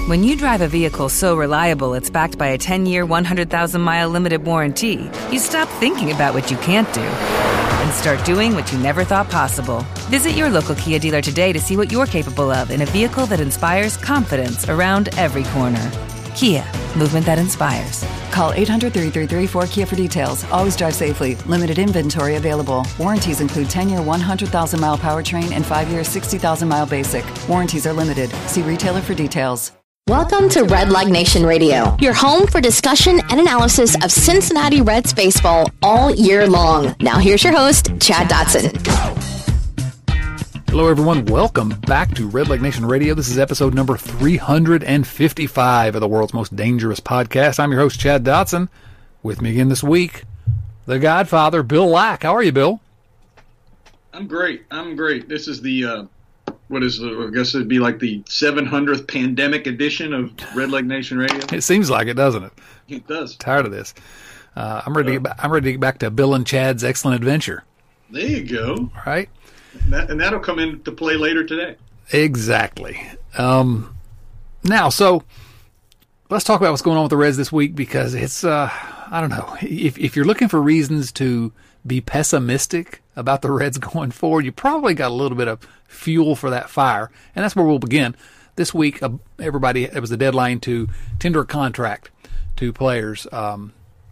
When you drive a vehicle so reliable it's backed by a 10-year, 100,000-mile limited warranty, you stop thinking about what you can't do and start doing what you never thought possible. Visit your local Kia dealer today to see what you're capable of in a vehicle that inspires confidence around every corner. Kia, movement that inspires. Call 800-333-4KIA for details. Always drive safely. Limited inventory available. Warranties include 10-year 100,000-mile powertrain and 5-year 60,000-mile basic. Warranties are limited. See retailer for details. Welcome to Red Leg Nation Radio, your home for discussion and analysis of Cincinnati Reds baseball all year long. Now here's your host, Chad Dotson. Hello, everyone. Welcome back to Red Leg Nation Radio. This is episode number 355 of the world's most dangerous podcast. I'm your host, Chad Dotson. With me again this week, the Godfather, Bill Lack. How are you, Bill? I'm great. This is the, I guess it'd be like the 700th pandemic edition of Red Leg Nation Radio. It seems like it, doesn't it? It does. Tired of this. I'm ready to get back to Bill and Chad's Excellent Adventure. There you go. All right. And that'll come into play later today. Exactly. Now, so let's talk about what's going on with the Reds this week, because it's, I don't know, if you're looking for reasons to be pessimistic about the Reds going forward, you probably got a little bit of fuel for that fire. And that's where we'll begin. This week, it was the deadline to tender a contract to players, go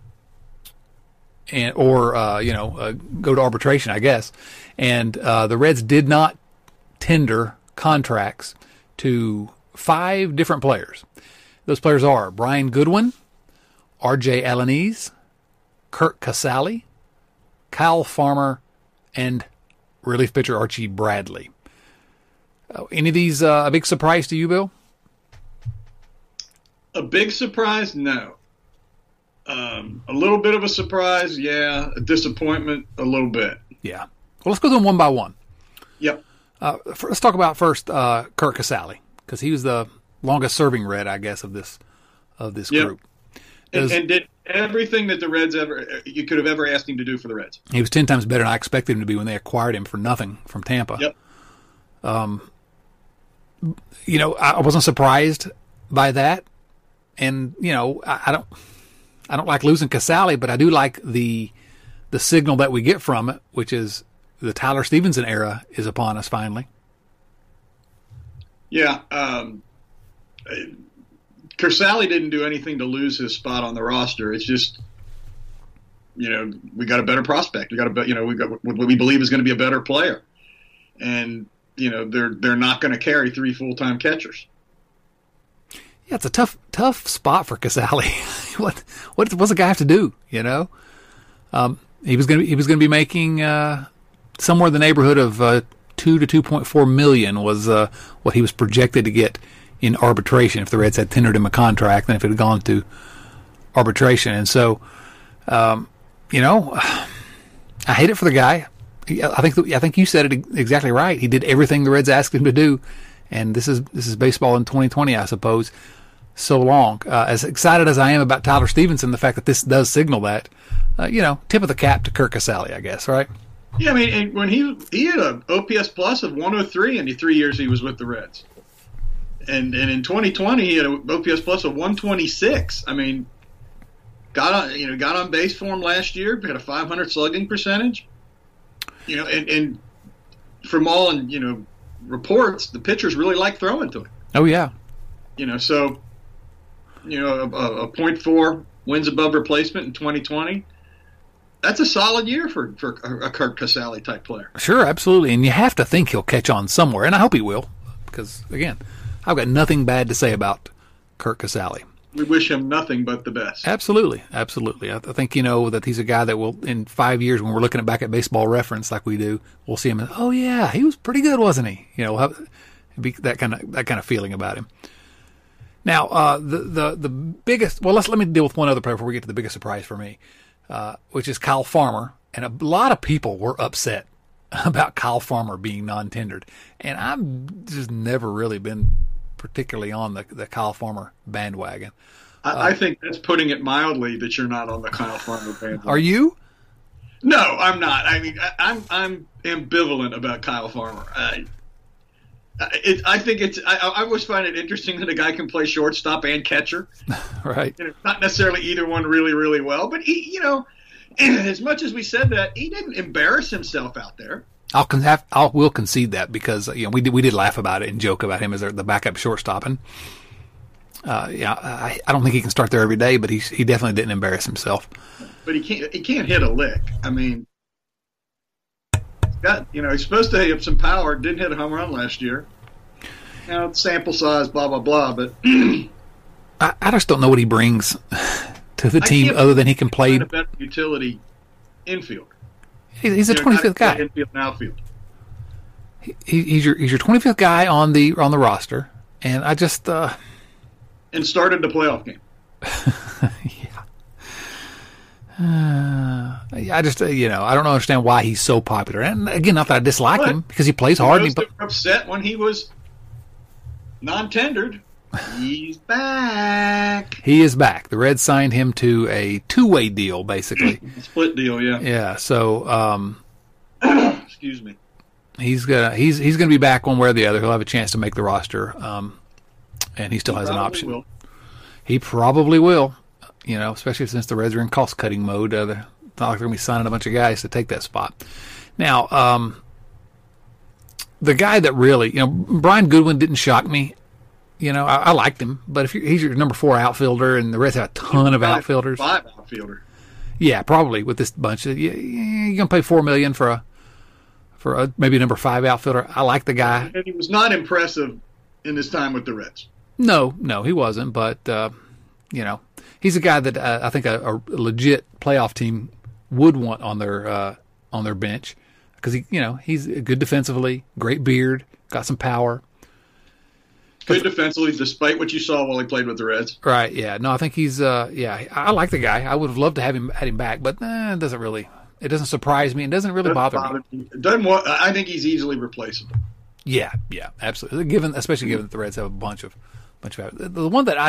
to arbitration, I guess. And the Reds did not tender contracts to 5 different players. Those players are Brian Goodwin, R.J. Alaniz, Curt Casali, Kyle Farmer, and relief pitcher Archie Bradley. Any of these a big surprise to you, Bill? A big surprise? No. A little bit of a surprise, yeah. A disappointment, a little bit. Yeah. Well, let's go through them one by one. Yep. Let's talk about first Curt Casali, because he was the longest-serving Red, I guess, of this group. And did everything that the Reds you could have ever asked him to do for the Reds. He was 10 times better than I expected him to be when they acquired him for nothing from Tampa. Yep. I wasn't surprised by that, and I don't like losing Casali, but I do like the signal that we get from it, which is the Tyler Stevenson era is upon us finally. Yeah. Casali didn't do anything to lose his spot on the roster. It's just, we got a better prospect. We got what we believe is going to be a better player. And, they're not going to carry 3 full-time catchers. Yeah, it's a tough spot for Casali. What's the guy have to do? He was going to be making somewhere in the neighborhood of $2 to $2.4 million was what he was projected to get in arbitration if the Reds had tendered him a contract, and if it had gone to arbitration. And so, I hate it for the guy. I think you said it exactly right. He did everything the Reds asked him to do, and this is baseball in 2020, I suppose. So long. As excited as I am about Tyler Stevenson, the fact that this does signal that, tip of the cap to Curt Casali, I guess, right? Yeah, I mean, and when he had an OPS plus of 103 in the 3 years he was with the Reds. And in 2020, he had an OPS plus of 126. I mean, got on base for him last year, had a .500 slugging percentage. And from all reports, the pitchers really like throwing to him. Oh yeah. A .4 wins above replacement in 2020. That's a solid year for a Curt Casali type player. Sure, absolutely, and you have to think he'll catch on somewhere, and I hope he will, because again, I've got nothing bad to say about Curt Casali. We wish him nothing but the best. Absolutely. I think that he's a guy that will, in 5 years, when we're looking back at Baseball Reference like we do, we'll see him and, oh yeah, he was pretty good, wasn't he? Be that kind of feeling about him. Now, the biggest. Well, let me deal with one other player before we get to the biggest surprise for me, which is Kyle Farmer. And a lot of people were upset about Kyle Farmer being non-tendered, and I've just never really been particularly on the Kyle Farmer bandwagon. I think that's putting it mildly that you're not on the Kyle Farmer bandwagon. Are you? No, I'm not. I mean, I'm ambivalent about Kyle Farmer. I think it's. I always find it interesting that a guy can play shortstop and catcher. Right. Not necessarily either one really, really well, but he, as much as we said that, he didn't embarrass himself out there. We'll concede that because we did laugh about it and joke about him as the backup shortstop, and I don't think he can start there every day, but he definitely didn't embarrass himself. But he can't hit a lick. I mean, he's supposed to have some power. Didn't hit a home run last year. Sample size, blah blah blah. But I just don't know what he brings to the team other than he can play a better utility infield. He's a 25th guy. Infield and outfield. He's your 25th guy on the roster, and I just and started the playoff game. I just I don't understand why he's so popular. And again, not that I dislike him because he plays hard. Those that were upset when he was non-tendered. He's back. He is back. The Reds signed him to a two-way deal, basically. Split deal, yeah. Yeah. So, excuse me. He's gonna be back one way or the other. He'll have a chance to make the roster, and he still has an option. Will. He probably will. Especially since the Reds are in cost-cutting mode. They're not like they're going to be signing a bunch of guys to take that spot. Now, the guy that really, Brian Goodwin didn't shock me. I liked him, but if he's your number 4 outfielder, and the Reds have a ton of outfielders. 5 outfielder. Yeah, probably with this bunch. You're going to pay $4 million for a maybe number 5 outfielder. I like the guy. And he was not impressive in his time with the Reds. No, he wasn't. But he's a guy that I think a legit playoff team would want on their bench because he's good defensively, great beard, got some power. Good defensively, despite what you saw while he played with the Reds. Right, yeah. No, I think he's, I like the guy. I would have loved to have him back, but it doesn't surprise me. It doesn't really bother me. I think he's easily replaceable. Yeah, absolutely. Especially given that the Reds have a bunch of the one that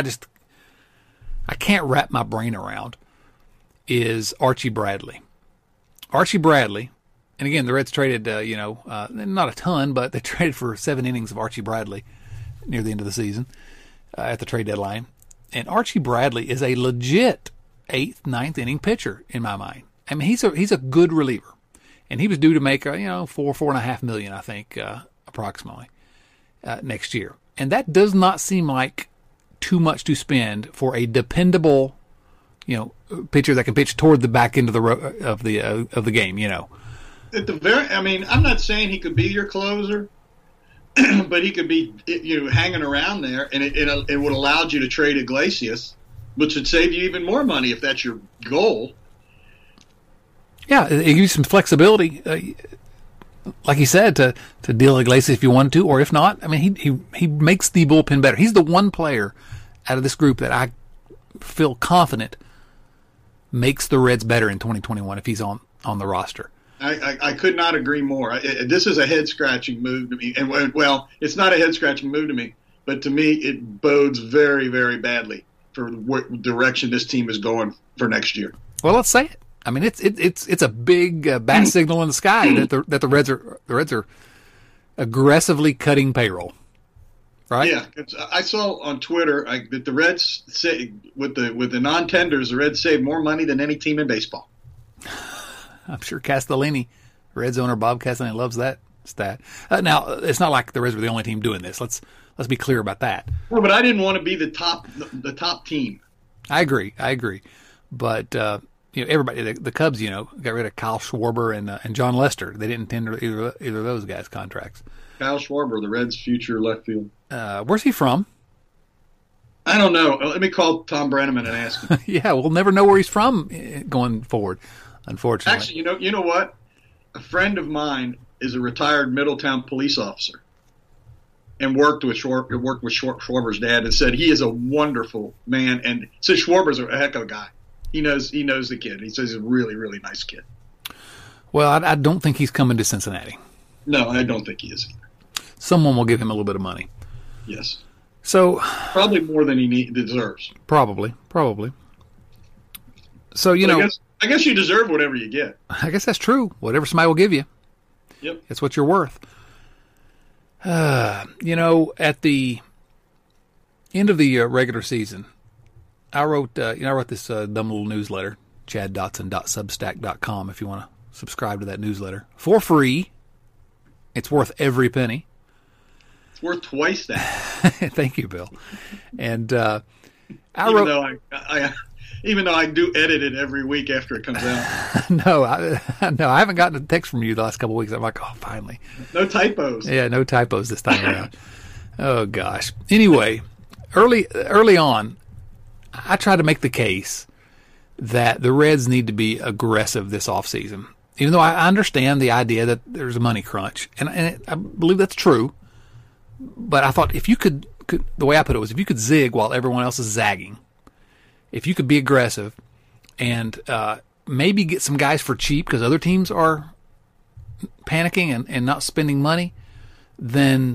I can't wrap my brain around is Archie Bradley. Archie Bradley, and again, the Reds traded, not a ton, but they traded for 7 innings of Archie Bradley near the end of the season at the trade deadline. And Archie Bradley is a legit 8th, 9th inning pitcher in my mind. I mean, he's a good reliever, and he was due to make $4.5 million, I think, approximately next year. And that does not seem like too much to spend for a dependable, pitcher that can pitch toward the back end of the game. At the I'm not saying he could be your closer. But he could be, hanging around there, and it would allow you to trade Iglesias, which would save you even more money if that's your goal. Yeah, it gives you some flexibility, like he said, to deal Iglesias if you wanted to, or if not. I mean, he makes the bullpen better. He's the one player out of this group that I feel confident makes the Reds better in 2021 if he's on the roster. I could not agree more. This is a head-scratching move to me. And, well, it's not a head-scratching move to me, but to me it bodes very, very badly for what direction this team is going for next year. Well, let's say it. I mean, it's a big bat signal in the sky that the Reds are aggressively cutting payroll, right? Yeah, I saw on Twitter that the Reds say with the non-tenders, the Reds save more money than any team in baseball. I'm sure Castellini, Reds owner Bob Castellini, loves that stat. Now, it's not like the Reds were the only team doing this. Let's be clear about that. Well, but I didn't want to be the top team. I agree. But everybody, the Cubs, got rid of Kyle Schwarber and John Lester. They didn't tender either of those guys' contracts. Kyle Schwarber, the Reds' future left field. Where's he from? I don't know. Let me call Tom Brenneman and ask him. Yeah, we'll never know where he's from going forward. Unfortunately. Actually, you know what? A friend of mine is a retired Middletown police officer and worked with Schwarber's dad and said he is a wonderful man and says Schwarber's a heck of a guy. He knows the kid. He says he's a really, really nice kid. Well, I don't think he's coming to Cincinnati. No, I don't think he is either. Someone will give him a little bit of money. Yes. So probably more than he deserves. Probably. So, I guess you deserve whatever you get. I guess that's true. Whatever somebody will give you. Yep. It's what you're worth. At the end of the regular season, I wrote this dumb little newsletter, chaddotson.substack.com, if you want to subscribe to that newsletter for free. It's worth every penny. It's worth twice that. Thank you, Bill. And even though I do edit it every week after it comes out. No, I haven't gotten a text from you the last couple of weeks. I'm like, oh, finally. No typos. Yeah, no typos this time around. Oh gosh. Anyway, early on, I tried to make the case that the Reds need to be aggressive this offseason. Even though I understand the idea that there's a money crunch, and I believe that's true. But I thought if you could, the way I put it was, if you could zig while everyone else is zagging, if you could be aggressive and maybe get some guys for cheap because other teams are panicking and not spending money, then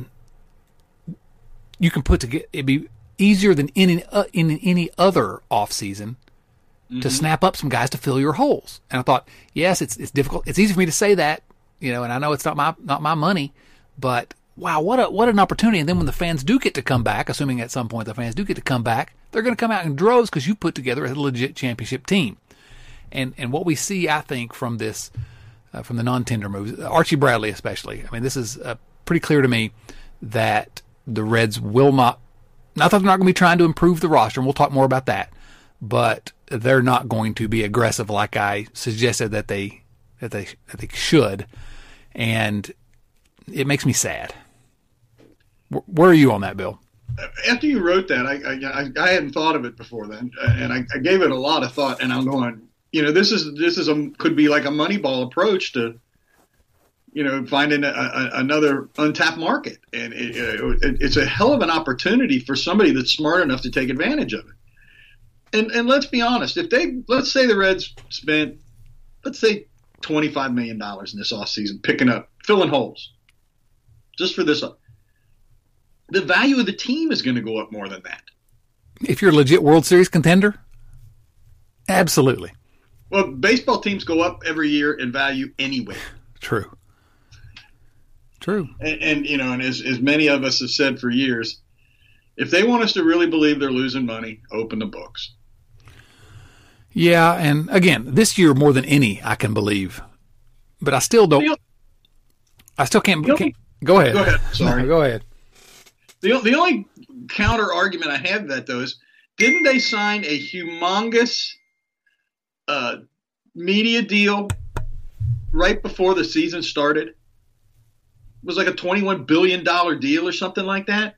you can put together. It'd be easier than in any other offseason to snap up some guys to fill your holes. And I thought, yes, it's difficult. It's easy for me to say that, and I know it's not my money, but wow, what an opportunity. And then when the fans do get to come back, assuming at some point the fans do get to come back, they're going to come out in droves because you put together a legit championship team. And what we see, I think, from this, from the non-tender moves, Archie Bradley especially, I mean, this is pretty clear to me that the Reds will not that they're not going to be trying to improve the roster, and we'll talk more about that, but they're not going to be aggressive like I suggested that they should, and it makes me sad. Where are you on that, Bill? After you wrote that, I hadn't thought of it before then, and I gave it a lot of thought. And I'm going, this could be like a Moneyball approach to, finding another untapped market, and it's a hell of an opportunity for somebody that's smart enough to take advantage of it. And let's be honest, let's say the Reds spent, let's say $25 million in this offseason, filling holes, just for this. The value of the team is going to go up more than that. If you're a legit World Series contender, absolutely. Well, baseball teams go up every year in value anyway. True. And as many of us have said for years, if they want us to really believe they're losing money, open the books. Yeah, and again, this year more than any, I can believe. But I still don't. I still can't. Go ahead. Go ahead. Sorry. No, go ahead. The only counter argument I have to that, though, is didn't they sign a humongous media deal right before the season started? It was like a $21 billion deal or something like that.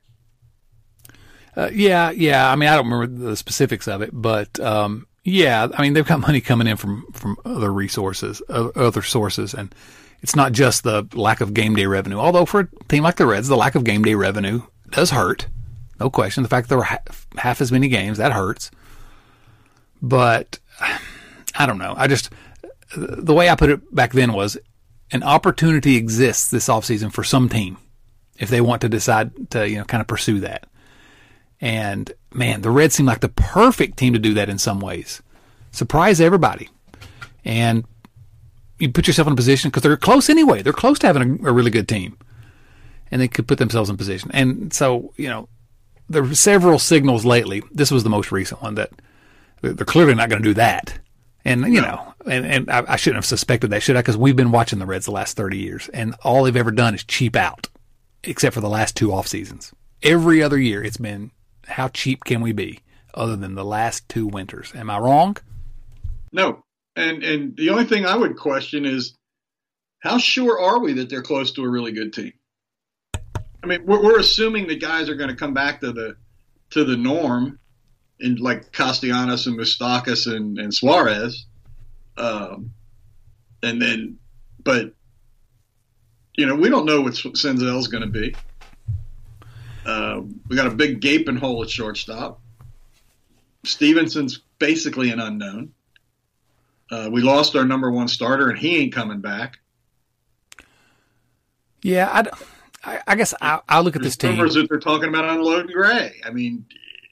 Yeah. I mean, I don't remember the specifics of it, but yeah. I mean, they've got money coming in from other sources, and it's not just the lack of game day revenue. Although for a team like the Reds, the lack of game day revenue does hurt, no question. The fact that there were half as many games, that hurts. But I don't know. The way I put it back then was an opportunity exists this offseason for some team if they want to decide to, kind of pursue that. And man, the Reds seem like the perfect team to do that in some ways. Surprise everybody. And you put yourself in a position because they're close anyway. They're close to having a really good team. And they could put themselves in position. And so, there were several signals lately. This was the most recent one that they're clearly not going to do that. And, and I shouldn't have suspected that, should I? Because we've been watching the Reds the last 30 years, and all they've ever done is cheap out, except for the last two off seasons. Every other year it's been, how cheap can we be, other than the last two winters? Am I wrong? No. And the only thing I would question is, how sure are we that they're close to a really good team? I mean, we're assuming that guys are going to come back to the norm, in like Castellanos and Moustakas and Suarez, but we don't know what Senzel's going to be. We got a big gaping hole at shortstop. Stevenson's basically an unknown. We lost our number one starter, and he ain't coming back. Yeah, I guess I look at this team. Rumors that they're talking about unloading Gray. I mean,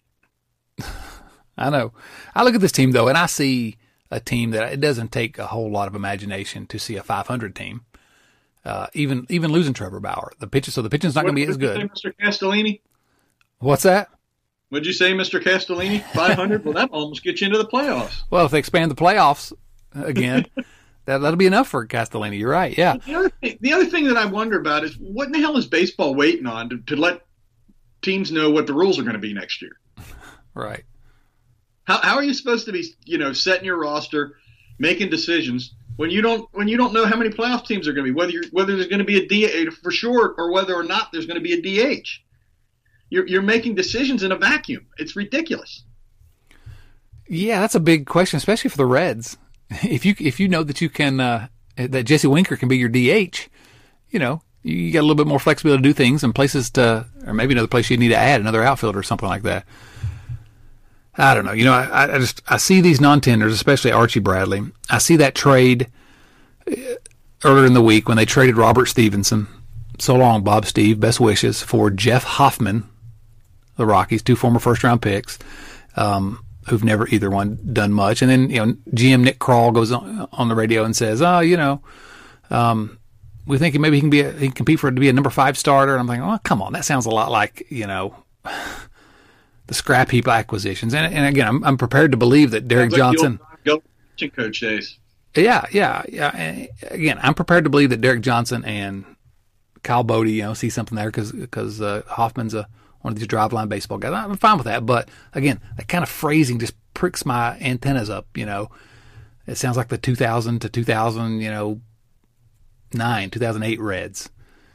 I know. I look at this team, though, and I see a team that it doesn't take a whole lot of imagination to see a 500 team. even losing Trevor Bauer. The pitching's not going to be as good. Mr. Castellini? What's that? What'd you say, Mr. Castellini? 500? Well, that almost gets you into the playoffs. Well, if they expand the playoffs again, that'll be enough for Castellini. You're right, yeah. The other thing that I wonder about is what in the hell is baseball waiting on to let teams know what the rules are going to be next year? Right. How are you supposed to be, setting your roster, making decisions when you don't know how many playoff teams are going to be, whether there's going to be a DH for sure or whether or not there's going to be a DH? You're making decisions in a vacuum. It's ridiculous. Yeah, that's a big question, especially for the Reds. If you know that you can that Jesse Winker can be your DH, you got a little bit more flexibility to do things and places or maybe another place you need to add another outfielder or something like that. I don't know. I see these non-tenders, especially Archie Bradley. I see that trade earlier in the week when they traded Robert Stevenson. So long, Bob Steve. Best wishes for Jeff Hoffman, the Rockies, 2 former first-round picks, who've never either one done much. And then GM Nick Krall goes on the radio and says, we think maybe he can compete to be a number 5 starter. And I'm like, oh, come on, that sounds a lot like the scrap heap acquisitions. And again, I'm prepared to believe that Derek Johnson. Coach days. Yeah. And again, I'm prepared to believe that Derek Johnson and Kyle Bodie, see something there because Hoffman's one of these driveline baseball guys. I'm fine with that, but again, that kind of phrasing just pricks my antennas up. It sounds like the 2000 to 2009, 2008 Reds.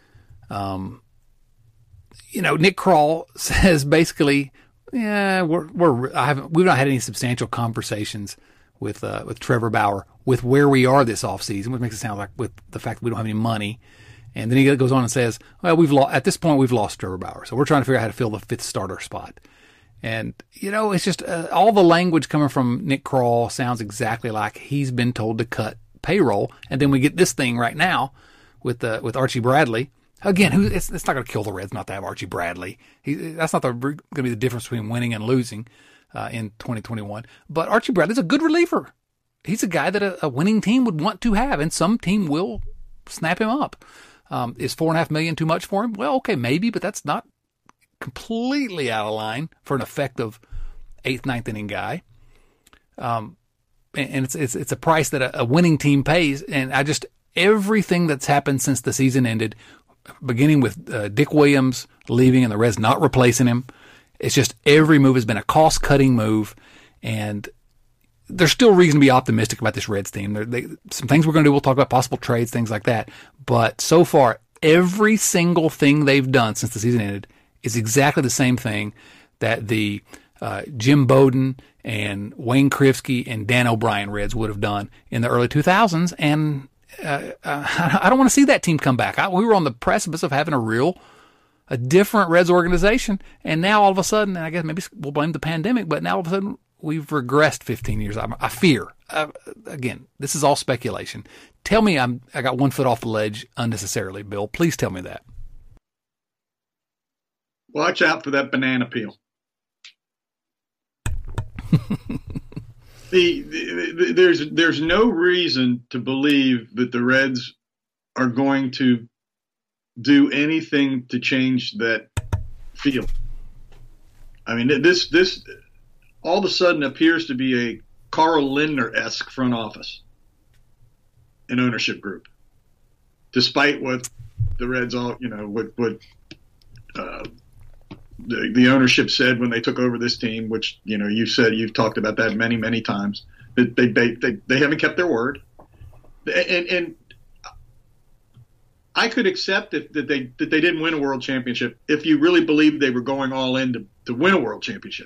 Nick Krall says basically, yeah, we've not had any substantial conversations with Trevor Bauer with where we are this offseason, which makes it sound like with the fact that we don't have any money. And then he goes on and says, well, at this point, we've lost Trevor Bauer. So we're trying to figure out how to fill the 5th starter spot. And, it's just all the language coming from Nick Krall sounds exactly like he's been told to cut payroll. And then we get this thing right now with Archie Bradley. Again, it's not going to kill the Reds not to have Archie Bradley. That's not going to be the difference between winning and losing in 2021. But Archie Bradley's a good reliever. He's a guy that a winning team would want to have, and some team will snap him up. Is $4.5 million too much for him? Well, okay, maybe, but that's not completely out of line for an effective 8th, 9th inning guy. And it's a price that a winning team pays. And everything that's happened since the season ended, beginning with Dick Williams leaving and the Reds not replacing him, it's just every move has been a cost-cutting move, and there's still reason to be optimistic about this Reds team. Some things we're going to do, we'll talk about possible trades, things like that. But so far, every single thing they've done since the season ended is exactly the same thing that the Jim Bowden and Wayne Krivsky and Dan O'Brien Reds would have done in the early 2000s. And I don't want to see that team come back. We were on the precipice of having a different Reds organization. And now all of a sudden, and I guess maybe we'll blame the pandemic, but now all of a sudden, we've regressed 15 years. I fear. Again, this is all speculation. Tell me I got 1 foot off the ledge unnecessarily, Bill. Please tell me that. Watch out for that banana peel. There's no reason to believe that the Reds are going to do anything to change that field. I mean, this all of a sudden appears to be a Carl Lindner-esque front office and ownership group, despite what the Reds what the ownership said when they took over this team, which you've talked about that many, many times. That they haven't kept their word, and I could accept that they didn't win a world championship if you really believed they were going all in to win a world championship.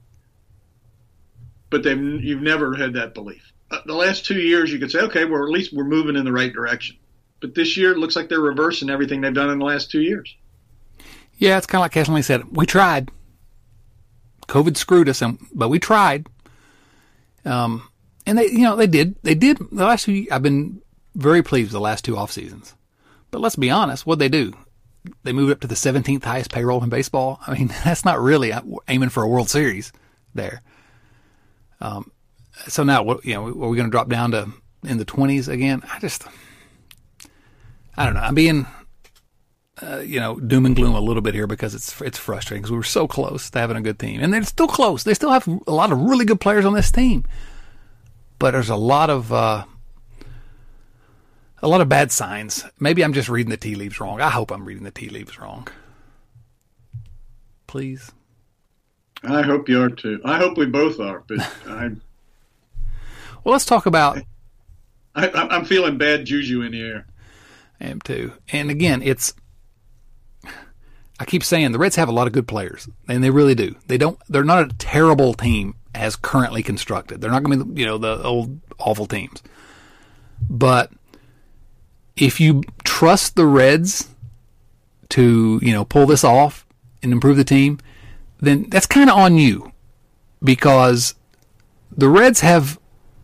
But you've never had that belief. The last 2 years, you could say, okay, well, at least we're moving in the right direction. But this year, it looks like they're reversing everything they've done in the last 2 years. Yeah, it's kind of like Castellini said. We tried. COVID screwed us, but we tried. And they did. They did. The last 2 years, I've been very pleased with the last 2 off seasons. But let's be honest, what'd they do? They moved up to the 17th highest payroll in baseball. I mean, that's not really aiming for a World Series there. So now, are we going to drop down to in the 20s again? I don't know. I'm being, doom and gloom a little bit here because it's frustrating because we were so close to having a good team, and they're still close. They still have a lot of really good players on this team, but there's a lot of bad signs. Maybe I'm just reading the tea leaves wrong. I hope I'm reading the tea leaves wrong. Please. I hope you are too. I hope we both are. But well, let's talk about. I'm feeling bad juju in the air. I am too. And again, I keep saying the Reds have a lot of good players, and they really do. They're not a terrible team as currently constructed. They're not going to be, the old awful teams. But if you trust the Reds to, pull this off and improve the team, then that's kind of on you, because the Reds have,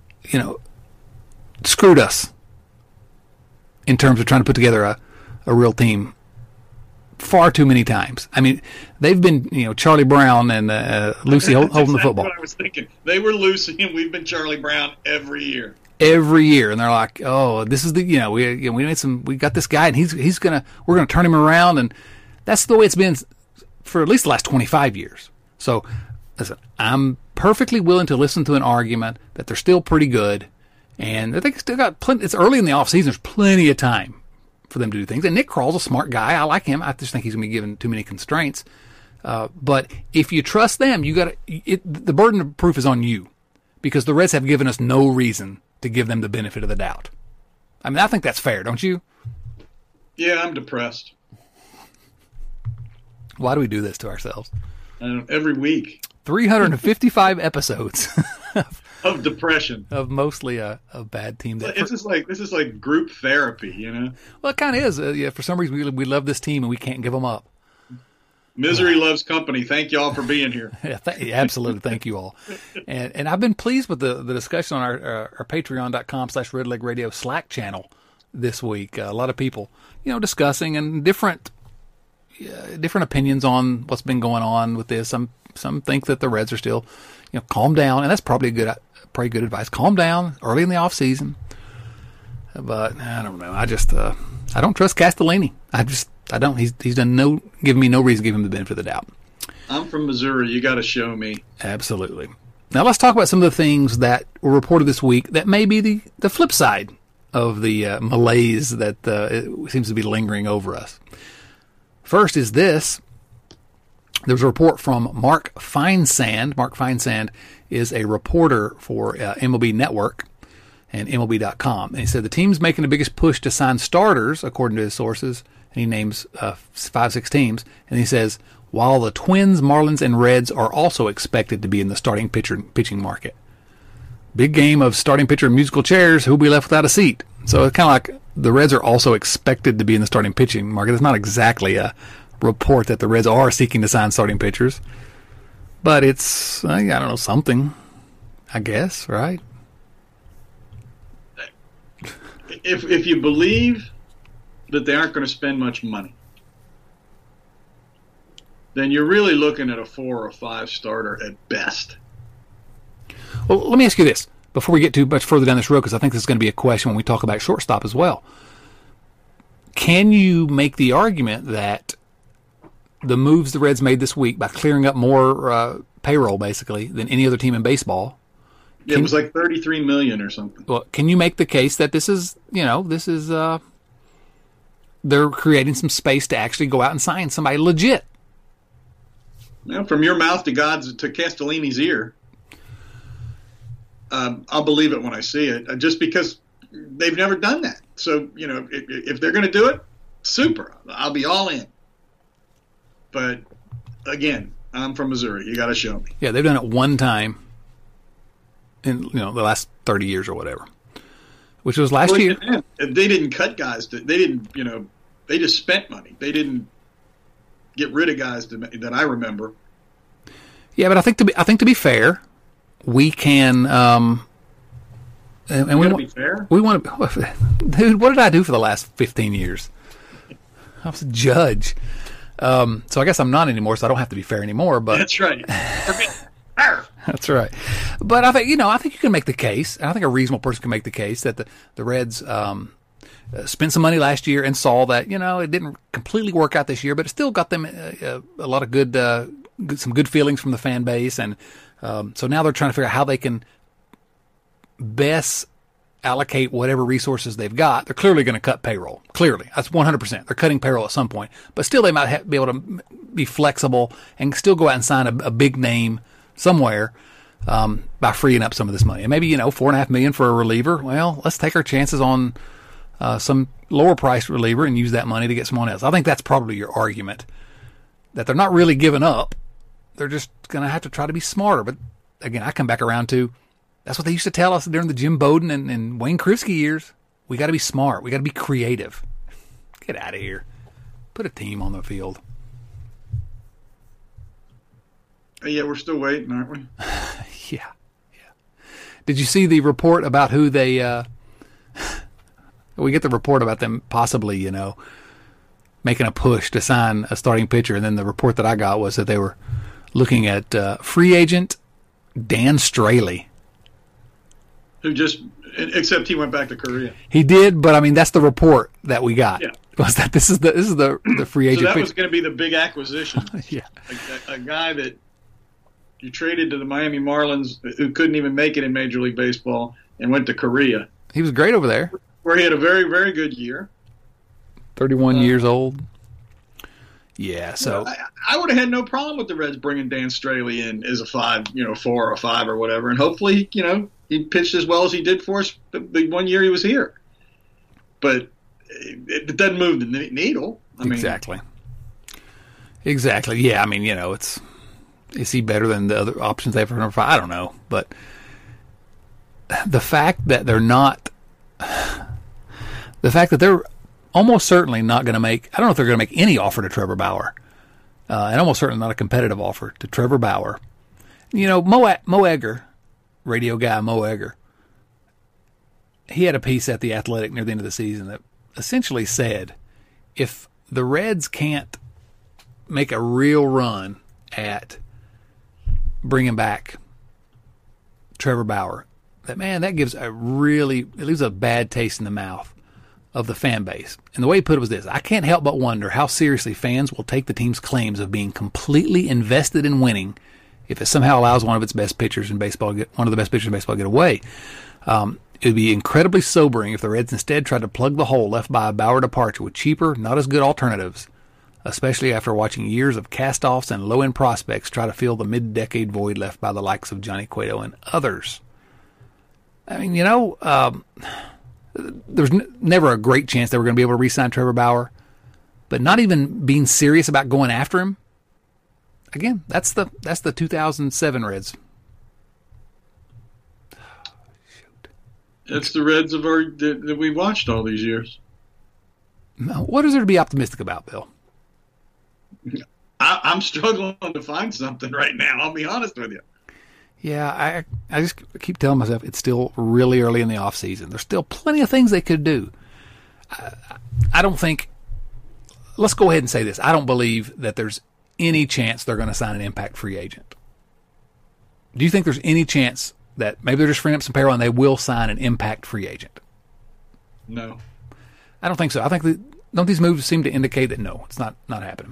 screwed us in terms of trying to put together a real team far too many times. I mean, they've been, Charlie Brown and Lucy holding the football. What I was thinking. They were Lucy, and we've been Charlie Brown every year. Every year, and they're like, "Oh, this is the we got this guy, and we're gonna turn him around," and that's the way it's been for at least the last 25 years. So, listen, I'm perfectly willing to listen to an argument that they're still pretty good, and I think still got plenty. It's early in the offseason. There's plenty of time for them to do things. And Nick Krall's a smart guy. I like him. I just think he's going to be given too many constraints. But if you trust them, the burden of proof is on you, because the Reds have given us no reason to give them the benefit of the doubt. I mean, I think that's fair, don't you? Yeah, I'm depressed. Why do we do this to ourselves? Every week. 355 episodes of depression, of mostly a bad team. This is like group therapy, Well, it kind of is. Yeah, for some reason we love this team and we can't give them up. Misery loves company. Thank you all for being here. Yeah, absolutely. Thank you all. And I've been pleased with the discussion on our patreon.com/redlegradio Slack channel this week. A lot of people, discussing and different opinions on what's been going on with this. Some think that the Reds are still, calm down, and that's probably pretty good advice. Calm down early in the off season. But I don't know. I just I don't trust Castellini. I don't. He's given me no reason to give him the benefit of the doubt. I'm from Missouri. You got to show me. Absolutely. Now let's talk about some of the things that were reported this week that may be the flip side of the malaise that it seems to be lingering over us. First is this. There's a report from Mark Feinsand. Mark Feinsand is a reporter for MLB Network and MLB.com. And he said the team's making the biggest push to sign starters, according to his sources. And he names 5-6 teams. And he says, while the Twins, Marlins, and Reds are also expected to be in the starting pitching market. Big game of starting pitcher and musical chairs. Who'll be left without a seat? So it's kind of like the Reds are also expected to be in the starting pitching market. It's not exactly a report that the Reds are seeking to sign starting pitchers. But it's, I don't know, something, I guess, right? If you believe that they aren't going to spend much money, then you're really looking at a 4 or 5 starter at best. Well, let me ask you this before we get too much further down this road, because I think this is going to be a question when we talk about shortstop as well. Can you make the argument that the moves the Reds made this week by clearing up more payroll, basically, than any other team in baseball? It was like $33 million or something. Well, can you make the case that this is they're creating some space to actually go out and sign somebody legit? Well, from your mouth to Castellini's ear, I'll believe it when I see it, just because they've never done that. So, if they're going to do it, super. I'll be all in. But, again, I'm from Missouri. You got to show me. Yeah, they've done it one time in the last 30 years or whatever, which was last year. They didn't cut guys. They didn't, they just spent money. They didn't get rid of guys that I remember. Yeah, but I think to be fair, we can. And we want to be fair. We want to, dude. What did I do for the last 15 years? I was a judge. So I guess I'm not anymore. So I don't have to be fair anymore. But that's right. That's right. But I think you can make the case, and I think a reasonable person can make the case that the Reds spent some money last year and saw that, it didn't completely work out this year, but it still got them a lot of some good feelings from the fan base. And so now they're trying to figure out how they can best allocate whatever resources they've got. They're clearly going to cut payroll. Clearly. That's 100%. They're cutting payroll at some point. But still, they might be able to be flexible and still go out and sign a big name somewhere by freeing up some of this money. And maybe, $4.5 million for a reliever. Well, let's take our chances on some lower price reliever and use that money to get someone else. I think that's probably your argument, that they're not really giving up. They're just going to have to try to be smarter. But again, I come back around to, that's what they used to tell us during the Jim Bowden and Wayne Krivsky years. We got to be smart. We got to be creative. Get out of here. Put a team on the field. Yeah, we're still waiting, aren't we? Yeah. Did you see the report about who they? We get the report about them possibly, making a push to sign a starting pitcher, and then the report that I got was that they were looking at free agent Dan Straley. Who except he went back to Korea. He did, but I mean that's the report that we got. Yeah. Was that this is the free agent? So that was going to be the big acquisition. Yeah. A guy that you traded to the Miami Marlins who couldn't even make it in Major League Baseball and went to Korea. He was great over there. Where he had a very, very good year. 31 years old. Yeah, so I would have had no problem with the Reds bringing Dan Straley in as a 5, 4 or a 5 or whatever, and hopefully, he pitched as well as he did for us the 1 year he was here. But it doesn't move the needle. Exactly. Yeah, I mean, is he better than the other options they've heard? I don't know, but the fact that they're almost certainly not going to make, I don't know if they're going to make any offer to Trevor Bauer, and almost certainly not a competitive offer to Trevor Bauer. Mo Egger, radio guy Mo Egger, he had a piece at The Athletic near the end of the season that essentially said, if the Reds can't make a real run at bringing back Trevor Bauer, that gives it leaves a bad taste in the mouth of the fan base. And the way he put it was this: I can't help but wonder how seriously fans will take the team's claims of being completely invested in winning if it somehow allows one of the best pitchers in baseball get away. It would be incredibly sobering if the Reds instead tried to plug the hole left by a Bauer departure with cheaper, not as good alternatives, especially after watching years of cast-offs and low-end prospects try to fill the mid-decade void left by the likes of Johnny Cueto and others. I mean, there's never a great chance they were going to be able to re-sign Trevor Bauer, but not even being serious about going after him. Again, that's the 2007 Reds. That's the Reds that we watched all these years. What is there to be optimistic about, Bill? I'm struggling to find something right now. I'll be honest with you. Yeah, I just keep telling myself it's still really early in the off season. There's still plenty of things they could do. I don't think. Let's go ahead and say this: I don't believe that there's any chance they're going to sign an impact free agent. Do you think there's any chance that maybe they're just freeing up some payroll and they will sign an impact free agent? No, I don't think so. I think don't these moves seem to indicate that no, it's not happening.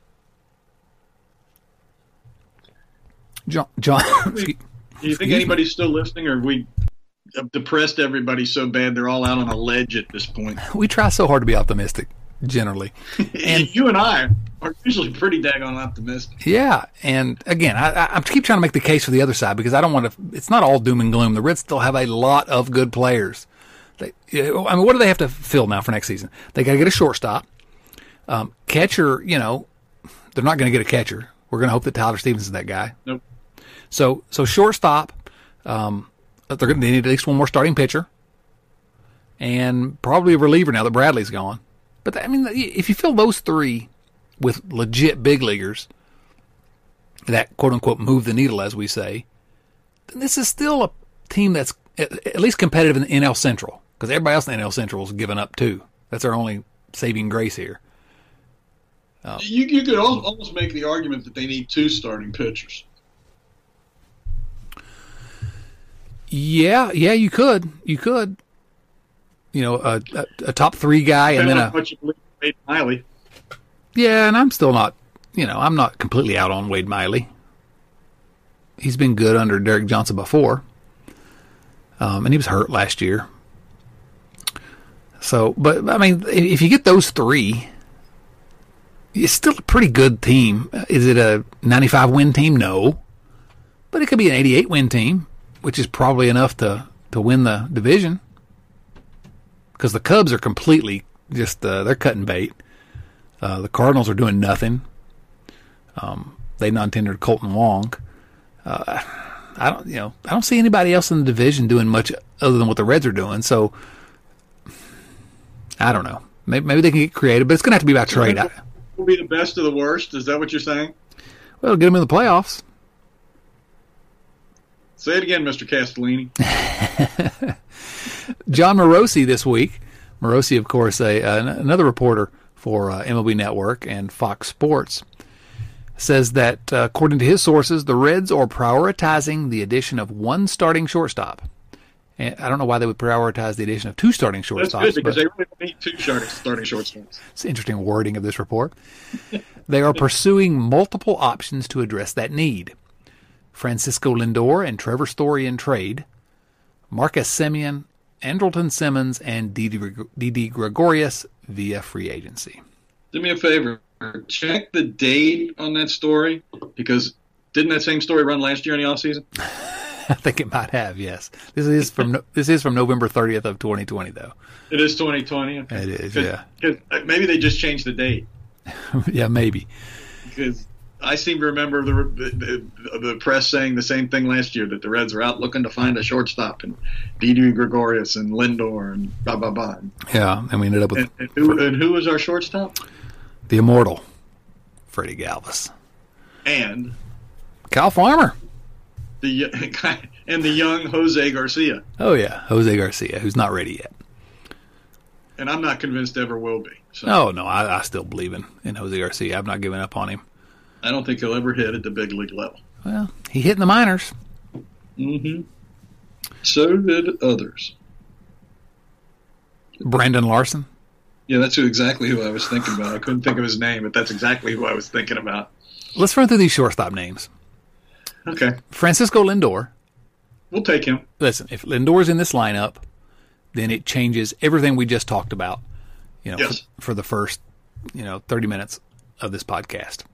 John, do you think anybody's still listening, or have we depressed everybody so bad they're all out on a ledge at this point? We try so hard to be optimistic, generally. And you and I are usually pretty daggone optimistic. Yeah, and again, I keep trying to make the case for the other side because I don't want to. It's not all doom and gloom. The Reds still have a lot of good players. What do they have to fill now for next season? They got to get a shortstop, catcher. They're not going to get a catcher. We're going to hope that Tyler Stevens is that guy. Nope. So shortstop, they need at least one more starting pitcher, and probably a reliever now that Bradley's gone. But if you fill those three with legit big leaguers that quote unquote move the needle, as we say, then this is still a team that's at least competitive in the NL Central, because everybody else in the NL Central is giving up too. That's our only saving grace here. You could almost make the argument that they need 2 starting pitchers. Yeah, you could. a top 3 guy, and then how much you believe in Wade Miley. Yeah, and I'm still not, I'm not completely out on Wade Miley. He's been good under Derek Johnson before, and he was hurt last year. So, but I mean, if you get those 3, it's still a pretty good team. Is it a 95-win team? No, but it could be an 88-win team, which is probably enough to win the division. Because the Cubs are completely just they're cutting bait. The Cardinals are doing nothing. They non-tendered Colton Wong. I don't see anybody else in the division doing much other than what the Reds are doing. So I don't know. Maybe they can get creative, but it's going to have to be by trade. Will be the best of the worst. Is that what you're saying? Well, get them in the playoffs. Say it again, Mr. Castellini. John Morosi this week. Morosi, of course, another reporter for MLB Network and Fox Sports, says that, according to his sources, the Reds are prioritizing the addition of 1 starting shortstop. And I don't know why they would prioritize the addition of 2 starting shortstops. That's good, because they really need 2 starting shortstops. It's interesting wording of this report. They are pursuing multiple options to address that need. Francisco Lindor and Trevor Story in trade, Marcus Semien, Andrelton Simmons, and Didi Gregorius via free agency. Do me a favor. Check the date on that story, because didn't that same story run last year in the offseason? I think it might have, yes. This is from November 30th of 2020, though. It is 2020? Okay. It is, yeah. Cause maybe they just changed the date. Yeah, maybe. Because I seem to remember the press saying the same thing last year, that the Reds are out looking to find a shortstop, and Didi Gregorius and Lindor and blah, blah, blah. Yeah, and we ended up with... And who was our shortstop? The immortal Freddie Galvis. And? Kyle Farmer. And the young Jose Garcia. Oh, yeah, Jose Garcia, who's not ready yet. And I'm not convinced ever will be. So. No, I still believe in Jose Garcia. I've not given up on him. I don't think he'll ever hit at the big league level. Well, he hit in the minors. Mm-hmm. So did others. Brandon Larson. Yeah, that's exactly who I was thinking about. I couldn't think of his name, but that's exactly who I was thinking about. Let's run through these shortstop names. Okay. Francisco Lindor. We'll take him. Listen, if Lindor's in this lineup, then it changes everything we just talked about, Yes. for the first, 30 minutes of this podcast.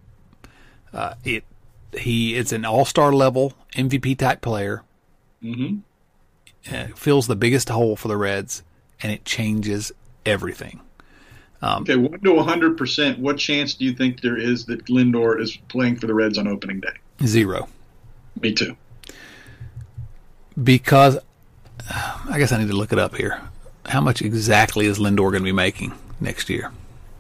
It's an all-star level MVP type player. Mm-hmm. Fills the biggest hole for the Reds, and it changes everything. Okay, 1 to 100%. What chance do you think there is that Lindor is playing for the Reds on opening day? 0. Me too. Because I guess I need to look it up here. How much exactly is Lindor going to be making next year?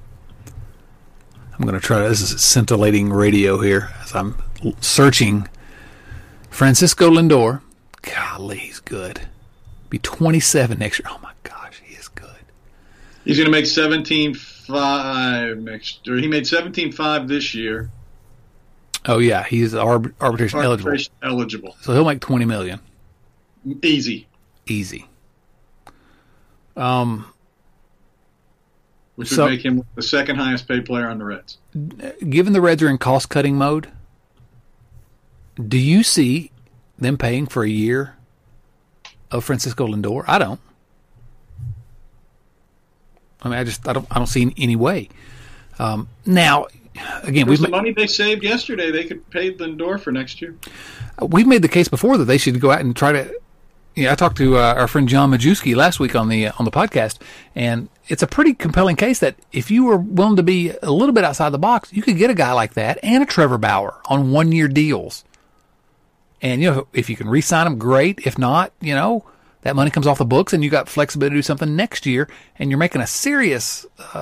I'm going to try. This is scintillating radio here as I'm searching. Francisco Lindor. Golly, he's good. Be 27 next year. Oh my gosh, he is good. He's going to make 17.5 next year. He made 17.5 this year. Oh yeah, he's arbitration eligible. So he'll make $20 million. Easy. Which would make him the second highest paid player on the Reds. Given the Reds are in cost-cutting mode, do you see them paying for a year of Francisco Lindor? I don't. I mean, I don't see any way. Now, again, the money they saved yesterday, they could pay Lindor for next year. We've made the case before that they should go out and try to. I talked to our friend John Majewski last week on the podcast, and it's a pretty compelling case that if you were willing to be a little bit outside the box, you could get a guy like that and a Trevor Bauer on 1-year deals. And if you can re-sign them, great. If not, that money comes off the books, and you got flexibility to do something next year, and you're making a serious,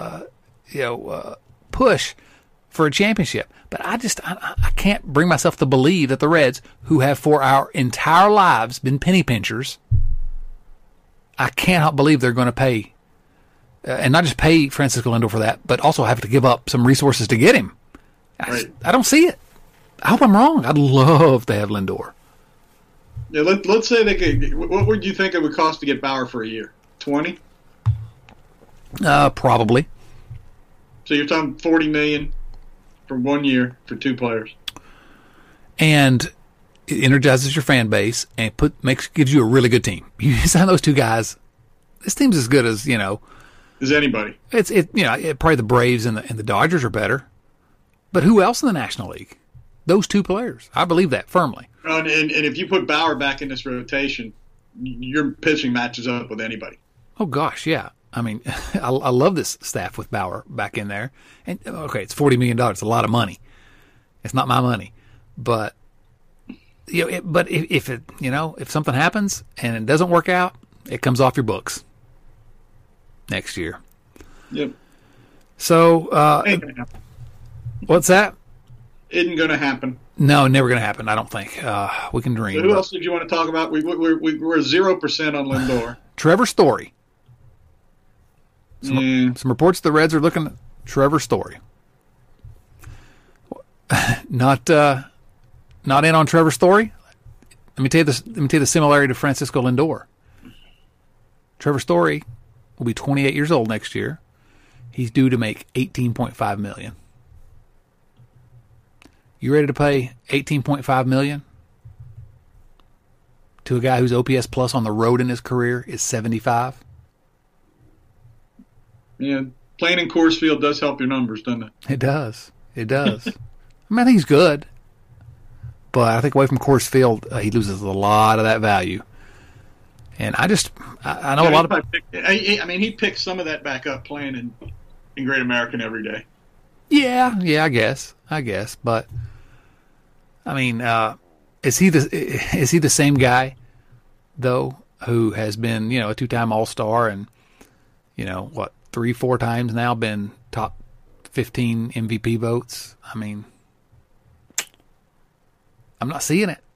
push for a championship. But I can't bring myself to believe that the Reds, who have for our entire lives been penny pinchers, I cannot believe they're going to pay, and not just pay Francisco Lindor for that, but also have to give up some resources to get him. Right. I don't see it. I hope I'm wrong. I'd love to have Lindor. Yeah, let's say they could. What would you think it would cost to get Bauer for a year? 20? Probably. So you're talking $40 million for 1 year for two players. And it energizes your fan base and gives you a really good team. You sign those two guys, this team's as good as, As anybody. Probably the Braves and the Dodgers are better. But who else in the National League? Those two players. I believe that firmly. And if you put Bauer back in this rotation, your pitching matches up with anybody. Oh, gosh, yeah. I mean, I love this staff with Bauer back in there. And, okay, it's $40 million. It's a lot of money. It's not my money. But, if something happens and it doesn't work out, it comes off your books next year. Yep. So, Ain't gonna happen. What's that? Isn't going to happen. No, never going to happen. I don't think. We can dream. So who else did you want to talk about? We're 0% on Lindor. Trevor Story. Yeah. Some reports the Reds are looking at Trevor Story. Not in on Trevor Story. Let me tell you the similarity to Francisco Lindor. Trevor Story will be 28 years old next year. He's due to make $18.5 million. You ready to pay $18.5 million to a guy whose OPS plus on the road in his career is 75? Yeah, playing in Coors Field does help your numbers, doesn't it? It does. It does. I think he's good, but I think away from Coors Field, he loses a lot of that value. And I know a lot of. He picks some of that back up playing in Great American every day. Yeah, I guess, but I mean, is he the same guy though who has been a 2-time All-Star and 3-4 times now been top 15 MVP votes? I mean, I'm not seeing it.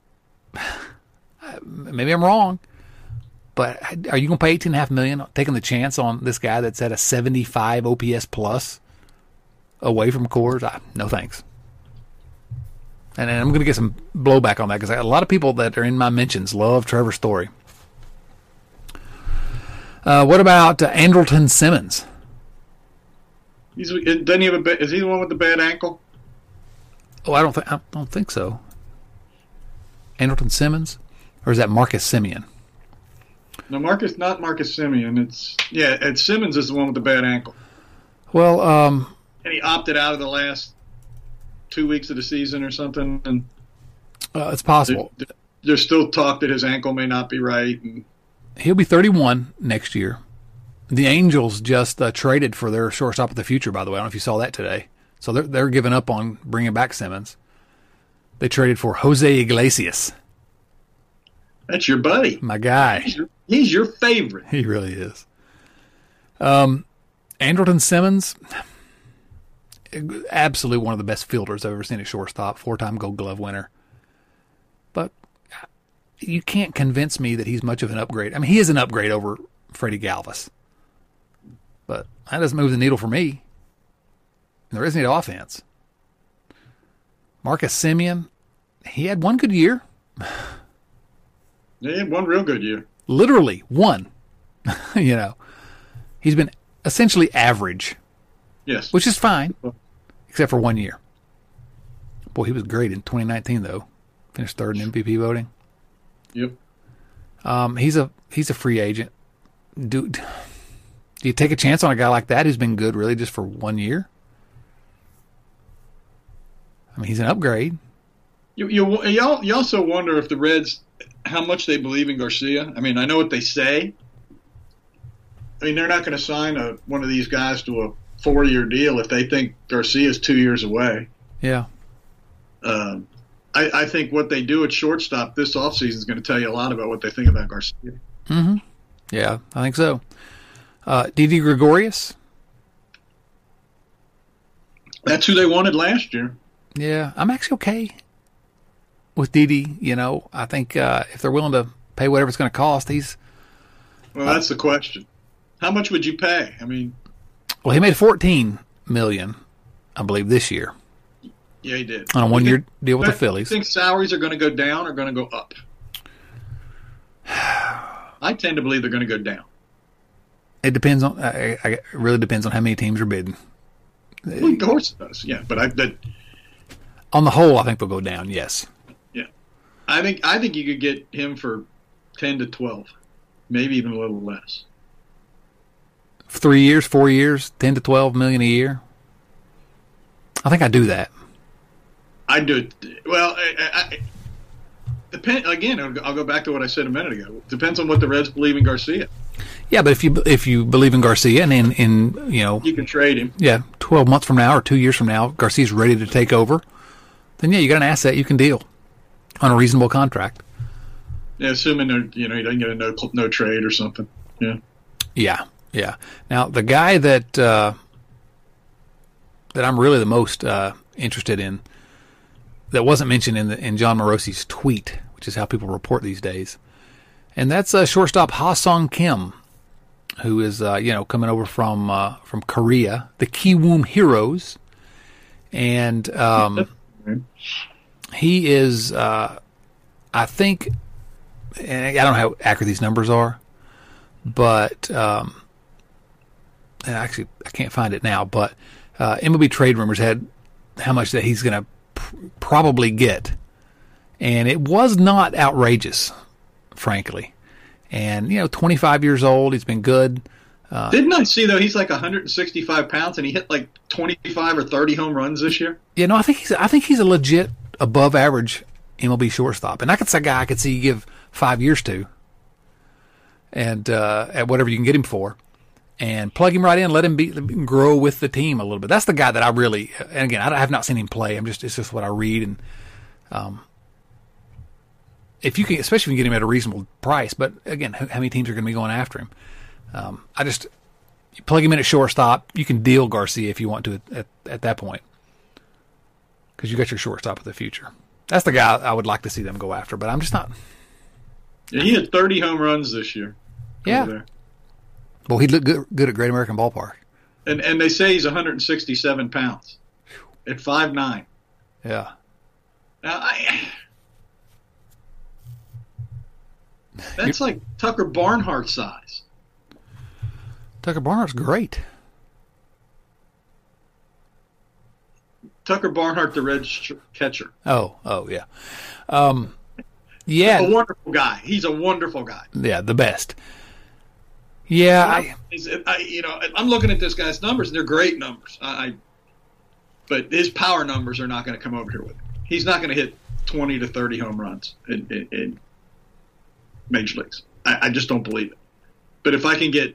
Maybe I'm wrong, but are you going to pay $18.5 million taking the chance on this guy that's at a 75 OPS plus? Away from Coors? No thanks. And I'm going to get some blowback on that because a lot of people that are in my mentions love Trevor Story. What about Andrelton Simmons? Doesn't he have is he the one with the bad ankle? Oh, I don't think so. Andrelton Simmons, or is that Marcus Semien? No, not Marcus Semien. It's Simmons is the one with the bad ankle. Well, and he opted out of the last 2 weeks of the season or something. And it's possible. There's still talk that his ankle may not be right. And he'll be 31 next year. The Angels just traded for their shortstop of the future, by the way. I don't know if you saw that today. So they're giving up on bringing back Simmons. They traded for Jose Iglesias. That's your buddy. My guy. He's your favorite. He really is. Andrelton Simmons, absolutely one of the best fielders I've ever seen at shortstop, 4-time Gold Glove winner. But you can't convince me that he's much of an upgrade. I mean, he is an upgrade over Freddie Galvis. But that doesn't move the needle for me. And there isn't any offense. Marcus Semien, he had one good year. Yeah, he had one real good year. Literally one. He's been essentially average. Yes. Which is fine, except for 1 year. Boy, he was great in 2019, though. Finished third in MVP voting. Yep. He's a free agent. Do you take a chance on a guy like that who's been good really just for 1 year? I mean, he's an upgrade. You also wonder if the Reds, how much they believe in Garcia. I mean, I know what they say. I mean, they're not going to sign one of these guys to a 4-year deal if they think Garcia is 2 years away. Yeah. I think what they do at shortstop this offseason is going to tell you a lot about what they think about Garcia. Mm-hmm. Yeah, I think so. Didi Gregorius? That's who they wanted last year. Yeah, I'm actually okay with Didi. I think if they're willing to pay whatever it's going to cost, he's... Well, that's the question. How much would you pay? I mean... Well, he made $14 million, I believe, this year. Yeah, he did. On a 1-year deal with the Phillies. Do you think salaries are going to go down or going to go up? I tend to believe they're going to go down. It depends on. It really depends on how many teams are bidding. Well, of course it does. Yeah, but on the whole, I think they'll go down. Yes. Yeah, I think you could get him for 10 to 12, maybe even a little less. 3 years, 4 years, 10 to 12 million a year. I think I'd do that. I'd do it. Well, depend again. I'll go back to what I said a minute ago. Depends on what the Reds believe in Garcia. Yeah, but if you believe in Garcia and in you can trade him. Yeah, 12 months from now or 2 years from now, Garcia's ready to take over. Then you got an asset you can deal on a reasonable contract. Yeah, assuming he doesn't get a no trade or something. Yeah. Yeah. Now the guy that I'm really the most interested in, that wasn't mentioned in John Morosi's tweet, which is how people report these days, and that's shortstop Ha-Sung Kim, who is coming over from Korea, the Kiwoom Heroes, and he is I think, and I don't know how accurate these numbers are, but actually I can't find it now, but MLB Trade Rumors had how much that he's going to probably get, and it was not outrageous, frankly. And 25 years old, he's been good. Didn't I see though he's like 165 pounds and he hit like 25 or 30 home runs this year? I think he's a legit above average MLB shortstop, and that's a guy I could see you give 5 years to, and at whatever you can get him for, and plug him right in, let him grow with the team a little bit. That's the guy that I really, and again, I have not seen him play. It's just what I read, and if you can, especially if you can get him at a reasonable price. But again, how many teams are going to be going after him? You plug him in at shortstop. You can deal Garcia if you want to at that point, because you got your shortstop of the future. That's the guy I would like to see them go after, but I'm just not. Yeah, he had 30 home runs this year. Yeah. There. Well, he looked good at Great American Ballpark. And they say he's 167 pounds at 5'9". Yeah. Now, that's like Tucker Barnhart size. Tucker Barnhart's great. Tucker Barnhart, the Reds catcher. Oh, yeah. Yeah. A wonderful guy. He's a wonderful guy. Yeah, the best. Yeah, I'm looking at this guy's numbers, and they're great numbers. But his power numbers are not going to come over here with him. He's not going to hit 20 to 30 home runs in major leagues. I just don't believe it. But if I can get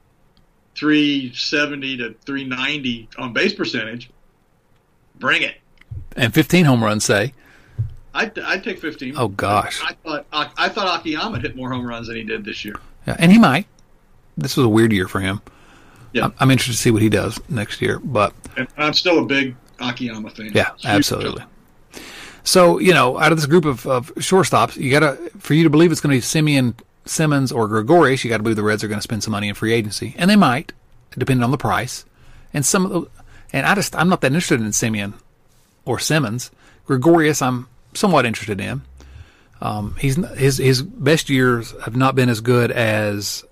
370 to 390 on base percentage, bring it. And 15 home runs, say. I'd take 15. Oh gosh. I thought Akiyama hit more home runs than he did this year. Yeah, and he might. This was a weird year for him. Yeah. I'm interested to see what he does next year, but and I'm still a big Akiyama fan. Yeah, absolutely. So, out of this group of shortstops, for you to believe it's going to be Simeon, Simmons, or Gregorius, you got to believe the Reds are going to spend some money in free agency, and they might, depending on the price. And I'm not that interested in Simeon or Simmons. Gregorius, I'm somewhat interested in. His best years have not been as good as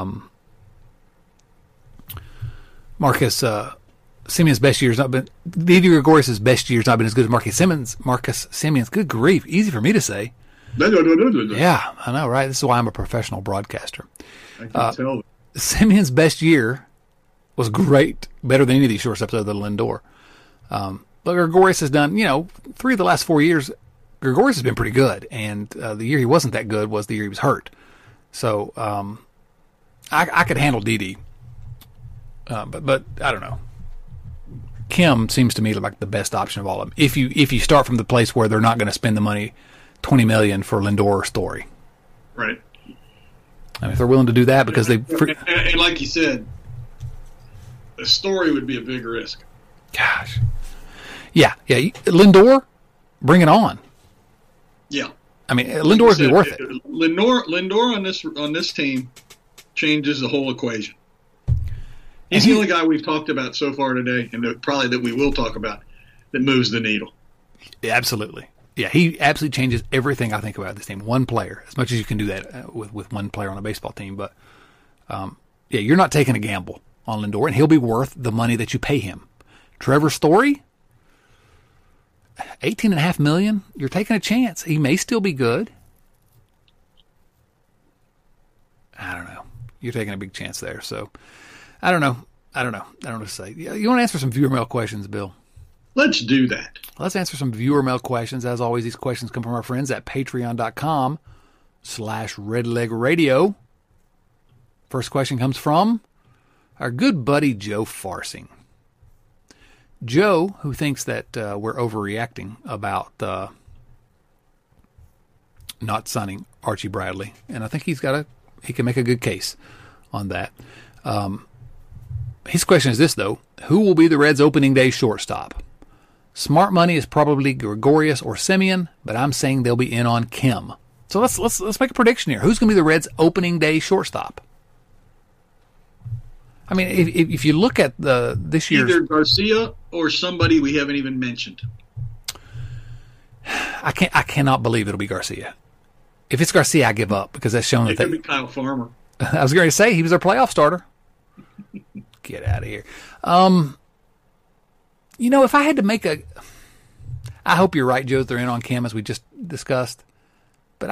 Marcus Simeon's best years. Not been Didi Gregorius' best years not been as good as Marcus Simeon's. Good grief, easy for me to say. Yeah, I know, right? This is why I'm a professional broadcaster. I can tell. Simeon's best year was great, better than any of these shortstops other than Lindor. But Gregorius has done, 3 of the last 4 years. Gregorius has been pretty good, and the year he wasn't that good was the year he was hurt. So I could handle Didi, but I don't know. Kim seems to me like the best option of all of them. If you start from the place where they're not going to spend the money, $20 million for Lindor or Story, right? I mean, if they're willing to do that because they and like you said, the Story would be a big risk. Gosh, yeah, Lindor, bring it on. Yeah, I mean, Lindor would be worth it. Lindor on this team changes the whole equation. He's the only guy we've talked about so far today, and probably that we will talk about, that moves the needle. Yeah, absolutely. Yeah, he absolutely changes everything I think about this team. One player, as much as you can do that with one player on a baseball team. But Yeah, you're not taking a gamble on Lindor, and he'll be worth the money that you pay him. Trevor Story, $18.5 million. You're taking a chance. He may still be good. I don't know. You're taking a big chance there. So, I don't know. I don't know what to say. You want to answer some viewer mail questions, Bill? Let's do that. Let's answer some viewer mail questions. As always, these questions come from our friends at patreon.com/redlegradio. First question comes from our good buddy Joe Farsing. Joe, who thinks that we're overreacting about not signing Archie Bradley, and I think he can make a good case on that. His question is this, though: who will be the Reds' opening day shortstop? Smart money is probably Gregorius or Simeon, but I'm saying they'll be in on Kim. So let's make a prediction here. Who's going to be the Reds' opening day shortstop? I mean, if you look at this year's... Either Garcia or somebody we haven't even mentioned. I cannot believe it'll be Garcia. If it's Garcia, I give up, because that's shown that... It could be Kyle Farmer. I was going to say, he was our playoff starter. Get out of here. If I had to make I hope you're right, Joe, that they're in on Kim, as we just discussed. But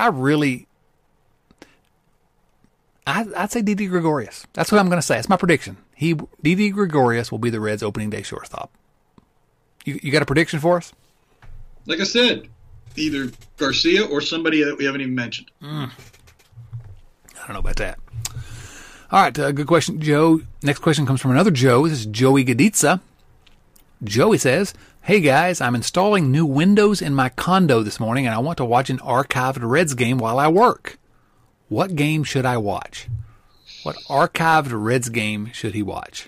I'd say Didi Gregorius. That's what I'm going to say. That's my prediction. Didi Gregorius will be the Reds' opening day shortstop. You got a prediction for us? Like I said, either Garcia or somebody that we haven't even mentioned. I don't know about that. All right, good question, Joe. Next question comes from another Joe. This is Joey Gaditza. Joey says, "Hey guys, I'm installing new windows in my condo this morning, and I want to watch an archived Reds game while I work. What game should I watch? What archived Reds game should he watch?"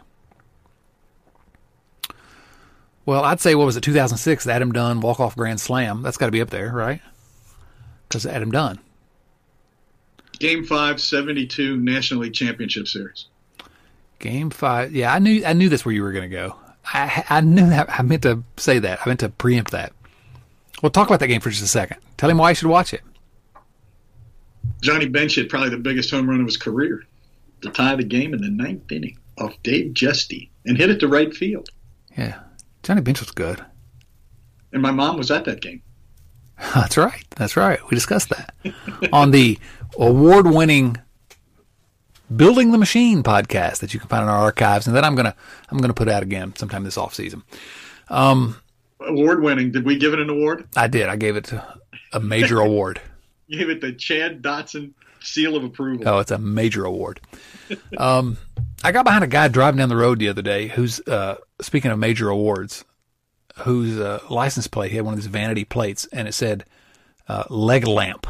Well, I'd say, what was it, 2006, the Adam Dunn walk-off grand slam. That's got to be up there, right? Because Adam Dunn. Game 5, 72 National League Championship Series. Game 5. Yeah, I knew that's where you were going to go. I knew that. I meant to say that. I meant to preempt that. We'll talk about that game for just a second. Tell him why you should watch it. Johnny Bench hit probably the biggest home run of his career to tie the game in the 9th inning off Dave Justy and hit it to right field. Yeah. Johnny Bench was good. And my mom was at that game. That's right. That's right. We discussed that on the award-winning Building the Machine podcast that you can find in our archives, and then I'm gonna put out again sometime this off season. Award-winning. Did we give it an award? I did. I gave it a major award. You gave it the Chad Dotson seal of approval. Oh, it's a major award. I got behind a guy driving down the road the other day who's, speaking of major awards, whose license plate, he had one of these vanity plates, and it said leg lamp.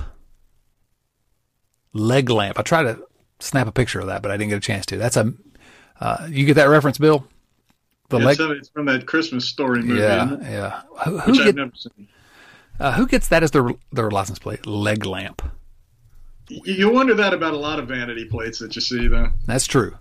Leg lamp. I tried to snap a picture of that, but I didn't get a chance to. That's you get that reference, Bill? It's from that Christmas Story movie. Yeah. Which I've never seen. Who gets that as their license plate? Leg lamp. You wonder that about a lot of vanity plates that you see, though. That's true.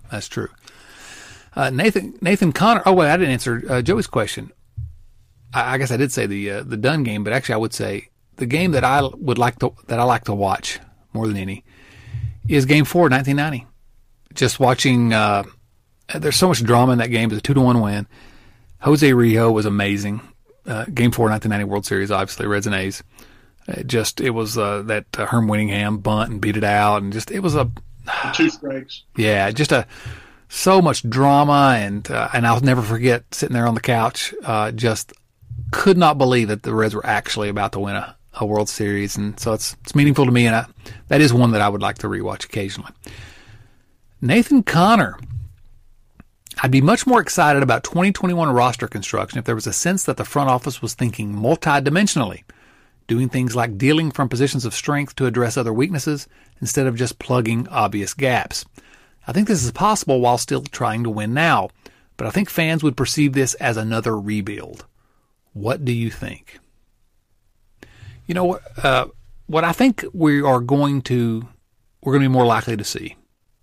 Nathan Connor. Oh wait, I didn't answer Joey's question. I guess I did say the Dunn game, but actually I would say the game that I like to watch more than any is Game 4, 1990. Just watching. There's so much drama in that game. It was a 2-1 win. Jose Rijo was amazing. Game 4, 1990 World Series, obviously Reds and A's. It was that Herm Winningham bunt and beat it out, and it was a 2 strikes. Yeah, so much drama, and I'll never forget sitting there on the couch, just could not believe that the Reds were actually about to win a World Series, and so it's meaningful to me, and that is one that I would like to rewatch occasionally. Nathan Connor. I'd be much more excited about 2021 roster construction if there was a sense that the front office was thinking multidimensionally, doing things like dealing from positions of strength to address other weaknesses instead of just plugging obvious gaps. I think this is possible while still trying to win now, but I think fans would perceive this as another rebuild. What do you think? You know, what I think we're going to be more likely to see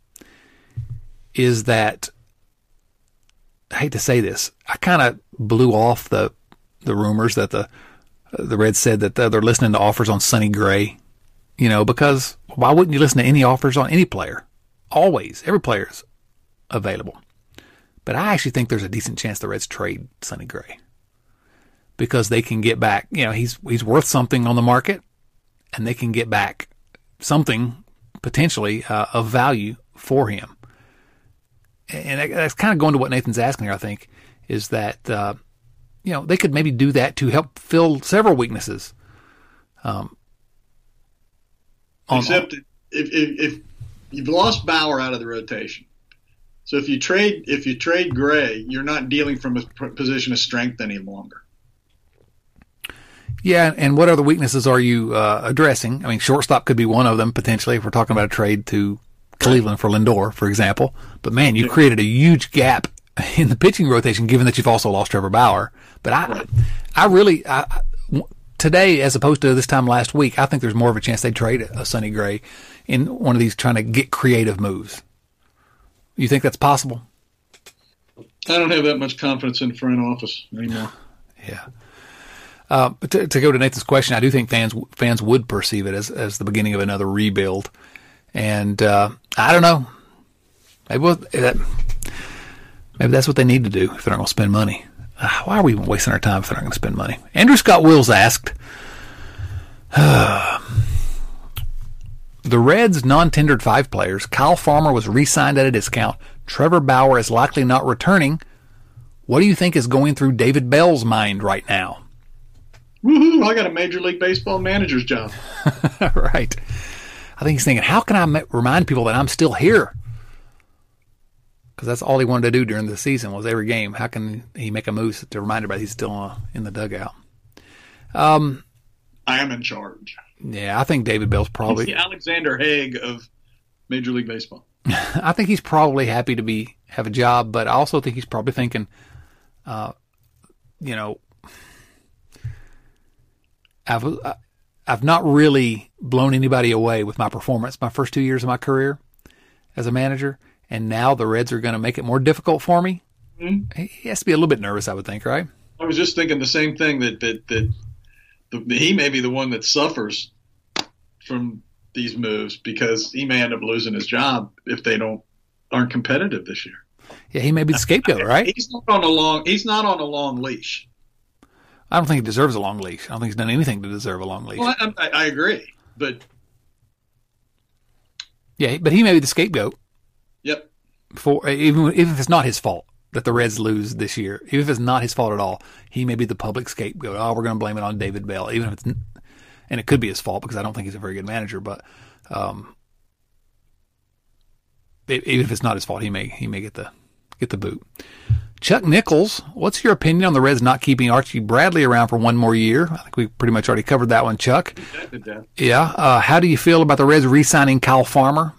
is that, I hate to say this, I kind of blew off the rumors that the Reds said that they're listening to offers on Sonny Gray, because why wouldn't you listen to any offers on any player? Always. Every player's available. But I actually think there's a decent chance the Reds trade Sonny Gray because they can get back. He's worth something on the market, and they can get back something potentially of value for him. And that's kind of going to what Nathan's asking here, I think, is that, they could maybe do that to help fill several weaknesses. Except if you've lost Bauer out of the rotation. So if you trade Gray, you're not dealing from a position of strength any longer. Yeah, and what other weaknesses are you addressing? I mean, shortstop could be one of them potentially if we're talking about a trade to Cleveland for Lindor, for example. But man, you created a huge gap in the pitching rotation, given that you've also lost Trevor Bauer. But today, as opposed to this time last week, I think there's more of a chance they'd trade a Sonny Gray in one of these trying to get creative moves. You think that's possible? I don't have that much confidence in the front office anymore. Yeah. To go to Nathan's question, I do think fans would perceive it as the beginning of another rebuild. And I don't know. Maybe that's what they need to do if they're not going to spend money. Why are we even wasting our time if they're not going to spend money? Andrew Scott Wills asked, the Reds non-tendered 5 players. Kyle Farmer was re-signed at a discount. Trevor Bauer is likely not returning. What do you think is going through David Bell's mind right now? Woohoo! I got a Major League Baseball manager's job. Right. I think he's thinking, how can I remind people that I'm still here? Because that's all he wanted to do during the season was every game. How can he make a move to remind everybody he's still in the dugout? I am in charge. Yeah, I think David Bell's probably he's the Alexander Haig of Major League Baseball. I think he's probably happy to have a job, but I also think he's probably thinking, I've not really blown anybody away with my performance my first 2 years of my career as a manager, and now the Reds are going to make it more difficult for me. Mm-hmm. He has to be a little bit nervous, I would think, right? I was just thinking the same thing that he may be the one that suffers from these moves because he may end up losing his job if they aren't competitive this year. Yeah, he may be the scapegoat, right? He's not on a long leash. I don't think he deserves a long leash. I don't think he's done anything to deserve a long leash. Well, I agree, but yeah, but he may be the scapegoat. Yep. For even if it's not his fault that the Reds lose this year, even if it's not his fault at all, he may be the public scapegoat. Oh, we're going to blame it on David Bell, even if it's, and it could be his fault because I don't think he's a very good manager. But even if it's not his fault, he may get the boot. Chuck Nichols, what's your opinion on the Reds not keeping Archie Bradley around for one more year? I think we pretty much already covered that one, Chuck. Yeah. How do you feel about the Reds re-signing Kyle Farmer?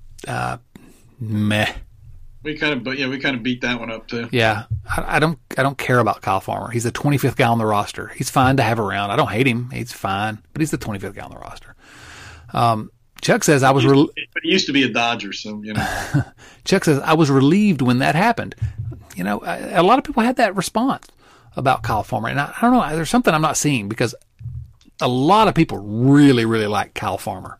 Meh. We kind of beat that one up too. Yeah, I don't care about Kyle Farmer. He's the 25th guy on the roster. He's fine to have around. I don't hate him. He's fine, but he's the 25th guy on the roster. Chuck says I was. But he used to be a Dodger, so you know. Chuck says I was relieved when that happened. You know, a lot of people had that response about Kyle Farmer, and I don't know. There's something I'm not seeing because a lot of people really, really like Kyle Farmer.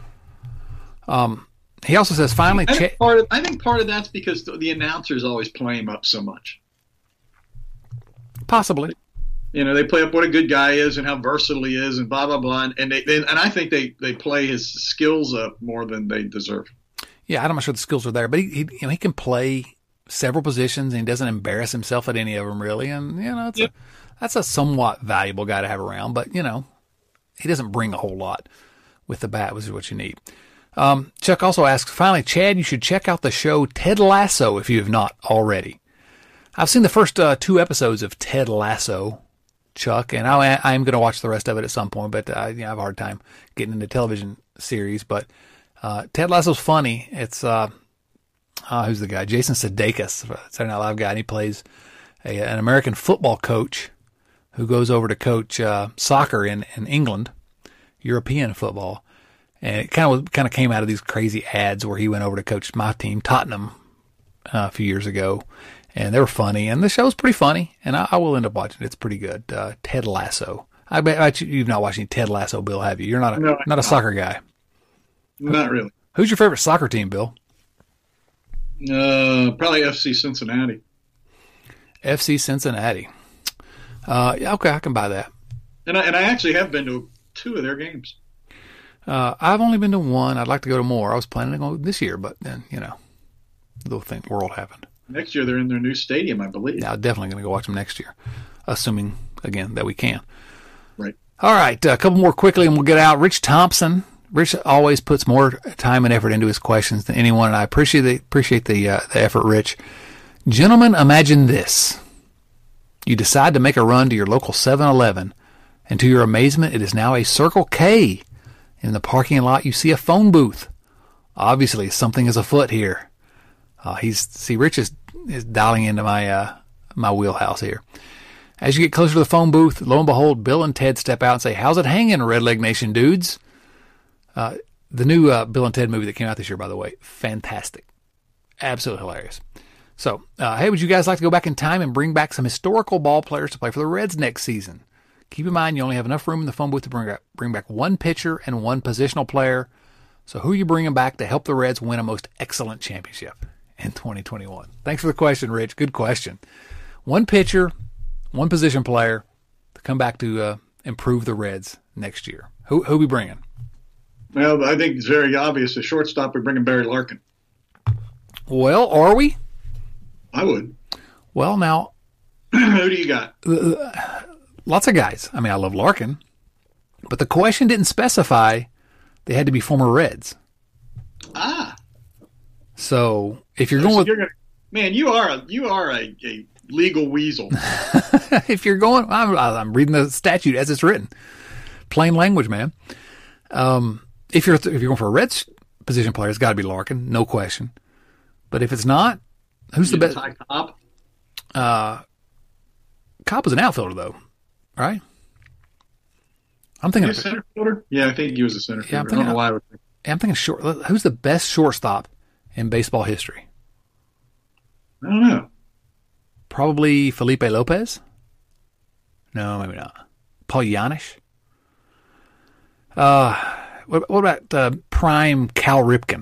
He also says finally. I think part of that's because the announcers always play him up so much. Possibly. You know, they play up what a good guy is and how versatile he is and blah blah blah, and I think they play his skills up more than they deserve. Yeah, I'm not sure the skills are there, but he can play several positions and he doesn't embarrass himself at any of them really, and you know that's a somewhat valuable guy to have around, but you know he doesn't bring a whole lot with the bat, which is what you need. Chuck also asks, finally, Chad, you should check out the show Ted Lasso if you have not already. I've seen the first 2 episodes of Ted Lasso, Chuck, and I am going to watch the rest of it at some point, but I have a hard time getting into television series. But Ted Lasso's funny. It's who's the guy? Jason Sudeikis, Saturday Night Live guy, and he plays an American football coach who goes over to coach soccer in England, European football. And it kind of came out of these crazy ads where he went over to coach my team, Tottenham, a few years ago, and they were funny. And the show's pretty funny, and I will end up watching it. It's pretty good. Ted Lasso. I bet you've not watched any Ted Lasso, Bill, have you? You're not a soccer guy. Not really. Who's your favorite soccer team, Bill? Probably FC Cincinnati. FC Cincinnati. Yeah, okay, I can buy that. And I actually have been to 2 of their games. I've only been to 1. I'd like to go to more. I was planning to go this year, but then, the world happened. Next year they're in their new stadium, I believe. Yeah, definitely going to go watch them next year, assuming, again, that we can. Right. All right, a couple more quickly and we'll get out. Rich Thompson. Rich always puts more time and effort into his questions than anyone, and I appreciate the effort, Rich. Gentlemen, imagine this. You decide to make a run to your local 7-Eleven, and to your amazement, it is now a Circle K. In the parking lot, you see a phone booth. Something is afoot here. Rich is dialing into my wheelhouse here. As you get closer to the phone booth, lo and behold, Bill and Ted step out and say, "How's it hanging, Red Leg Nation dudes?" The new Bill and Ted movie that came out this year, by the way, fantastic. Absolutely hilarious. So, hey, would you guys like to go back in time and bring back some historical ball players to play for the Reds next season? Keep in mind, you only have enough room in the phone booth to bring back 1 pitcher and 1 positional player. So who are you bringing back to help the Reds win a most excellent championship in 2021? Thanks for the question, Rich. Good question. 1 pitcher, 1 position player to come back to improve the Reds next year. Who we bringing? Well, I think it's very obvious. The shortstop, we're bringing Barry Larkin. Well, are we? I would. Well, now. Who do you got? Lots of guys. I mean, I love Larkin. But the question didn't specify they had to be former Reds. Ah. So, if you're going with... Man, you are a legal weasel. If you're going... I'm reading the statute as it's written. Plain language, man. If you're going for a Reds position player, it's got to be Larkin, no question. But if it's not, who's the best? Ty Cobb? Cobb was an outfielder, though, right? I'm thinking a center fielder. Yeah, I think he was a center fielder. I don't know why. I'm thinking short. Who's the best shortstop in baseball history? I don't know. Probably Felipe Lopez. No, maybe not. Paul Janisch. What about prime Cal Ripken?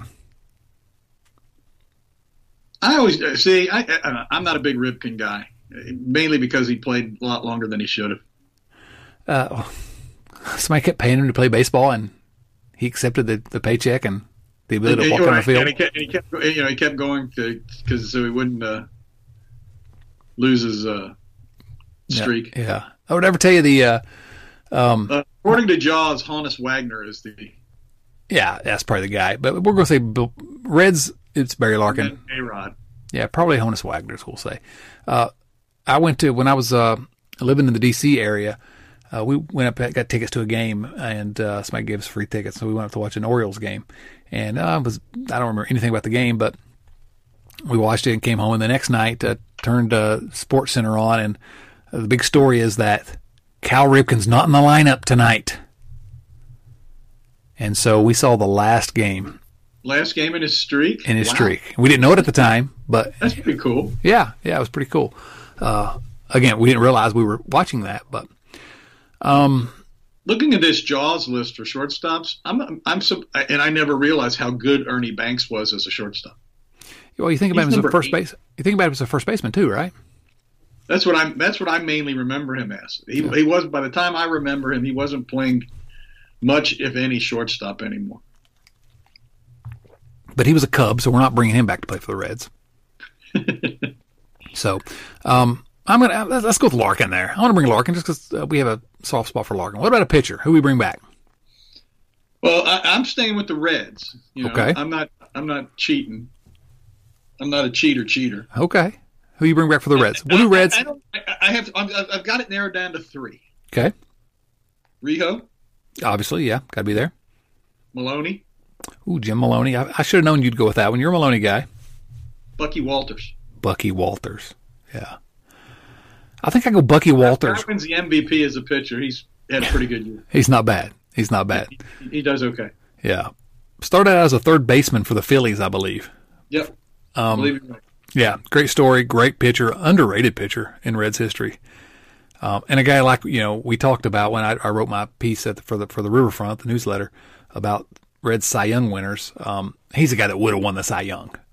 I always see. I'm not a big Ripken guy, mainly because he played a lot longer than he should have. Somebody kept paying him to play baseball, and he accepted the paycheck and the ability to walk on the field. And he kept going so he wouldn't lose his streak. Yeah. I would never tell you the. According to Jaws, Honus Wagner is the. Yeah, that's probably the guy. But we're going to say Reds. It's Barry Larkin. A-Rod. Yeah, probably Honus Wagner, we'll say. I went to, when I was living in the D.C. area, we went up, got tickets to a game, and somebody gave us free tickets, so we went up to watch an Orioles game. And I don't remember anything about the game, but we watched it and came home, and the next night turned Sports Center on, and the big story is that Cal Ripken's not in the lineup tonight. And so we saw the last game. Last game in his streak? In his streak. We didn't know it at the time, but... That's pretty cool. Yeah, it was pretty cool. Again, we didn't realize we were watching that, but... Looking at this Jaws list for shortstops, and I never realized how good Ernie Banks was as a shortstop. Well, you think about him as a first base. You think about him as a first baseman too, right? That's what I mainly remember him as. He was, by the time I remember him, he wasn't playing much, if any, shortstop anymore. But he was a Cub, so we're not bringing him back to play for the Reds. So, let's go with Larkin there. I want to bring Larkin just because we have a soft spot for Larkin. What about a pitcher? Who we bring back? Well, I'm staying with the Reds. Okay. I'm not cheating. I'm not a cheater. Okay. Who you bring back for the Reds? What do Reds? I've got it narrowed down to 3. Okay. Rijo. Obviously, yeah, got to be there. Maloney. Ooh, Jim Maloney. I should have known you'd go with that one. You're a Maloney guy. Bucky Walters. Yeah. I think I go Bucky Walters. Wins the MVP as a pitcher. He's had a pretty good year. He's not bad. He does okay. Yeah. Started out as a third baseman for the Phillies, I believe. Yep. I believe you're right. Yeah. Great story. Great pitcher. Underrated pitcher in Reds history. And a guy like, we talked about when I wrote my piece for the Riverfront, the newsletter, about Red Cy Young winners. He's a guy that would have won the Cy Young.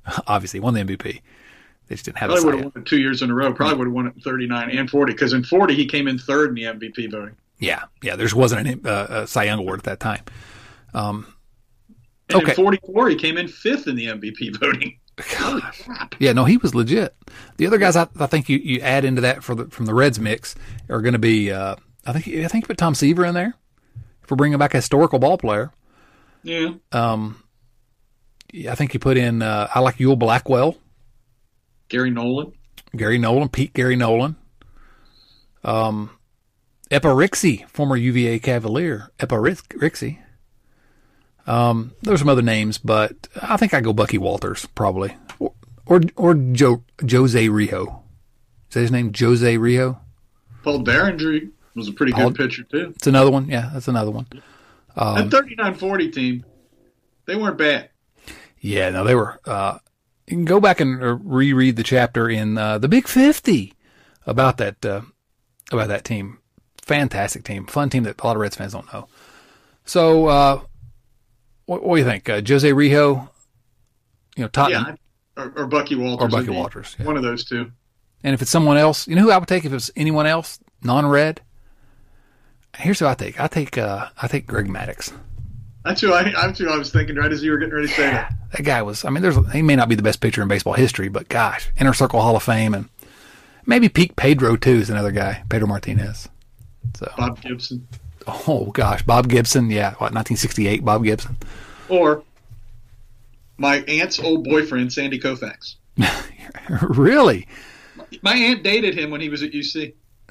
Obviously, won the MVP. They just didn't have Probably a would have won it 2 years in a row. Probably would have won it in 39 and 40, because in 40 he came in third in the MVP voting. Yeah. There just wasn't a Cy Young award at that time. And in 44 he came in fifth in the MVP voting. Holy crap. Yeah, no, he was legit. The other guys I think you add into that from the Reds mix are going to be I think you put Tom Seaver in there if we're bringing back a historical ball player. Yeah. Yeah, I think you put in I like Yul Blackwell, Gary Nolan, Pete Gary Nolan, Epa Rixey, former UVA Cavalier, Epa Rixey. There's some other names, but I think I go Bucky Walters probably, or Jose Rijo. Is that his name? Jose Rijo. Paul Derringer was a pretty good pitcher too. It's another one. Yeah, that's another one. That 39-40 team, they weren't bad. Yeah, no, they were. You can go back and reread the chapter in the Big 50 about that team. Fantastic team, fun team that a lot of Reds fans don't know. So, what do you think, Jose Rijo? Tottenham, or Bucky Walters, Yeah. One of those two. And if it's someone else, you know who I would take if it's anyone else, non-Red. Here's who I take. I take Greg Maddux. That's who I was thinking right as you were getting ready to say that. That guy was. I mean, he may not be the best pitcher in baseball history, but gosh, Inner Circle Hall of Fame, and maybe peak Pedro too is another guy, Pedro Martinez. So Bob Gibson. Oh gosh, Bob Gibson. Yeah, 1968, Bob Gibson. Or my aunt's old boyfriend, Sandy Koufax. Really? My aunt dated him when he was at UC.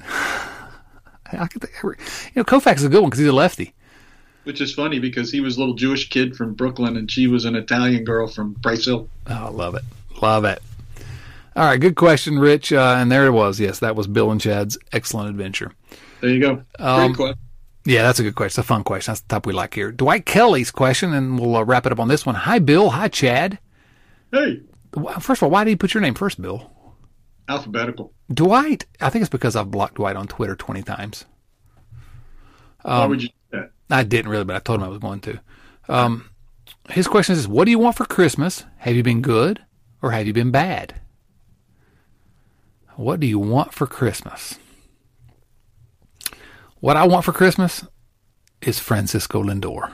Koufax is a good one because he's a lefty. Which is funny because he was a little Jewish kid from Brooklyn and she was an Italian girl from Price Hill. Oh, I love it. Love it. All right, good question, Rich. And there it was. Yes, that was Bill and Chad's excellent adventure. There you go. Great question. Yeah, that's a good question. It's a fun question. That's the type we like here. Dwight Kelly's question, and we'll wrap it up on this one. Hi, Bill. Hi, Chad. Hey. First of all, why did you put your name first, Bill? Alphabetical. Dwight. I think it's because I've blocked Dwight on Twitter 20 times. Why would you do that? I didn't really, but I told him I was going to. His question is, what do you want for Christmas? Have you been good or have you been bad? What do you want for Christmas? What I want for Christmas is Francisco Lindor.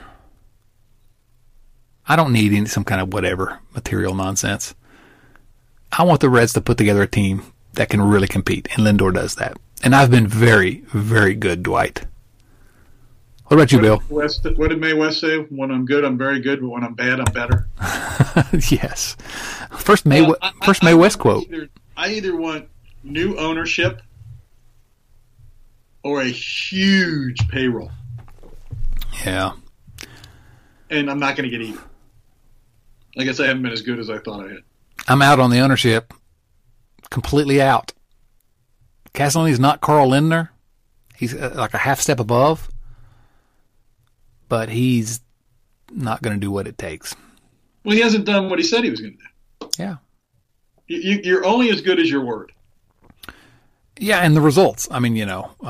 I don't need some kind of whatever material nonsense. I want the Reds to put together a team that can really compete, and Lindor does that. And I've been very, very good, Dwight. What about you, Bill? What did Mae West say? When I'm good, I'm very good, but when I'm bad, I'm better. Yes. First Mae West quote. I either want new ownership or a huge payroll. Yeah. And I'm not going to get either. I guess I haven't been as good as I thought I had. I'm out on the ownership. Completely out. Castellini's not Carl Lindner. He's like a half step above. But he's not going to do what it takes. Well, he hasn't done what he said he was going to do. Yeah. You're only as good as your word. Yeah, and the results. I mean,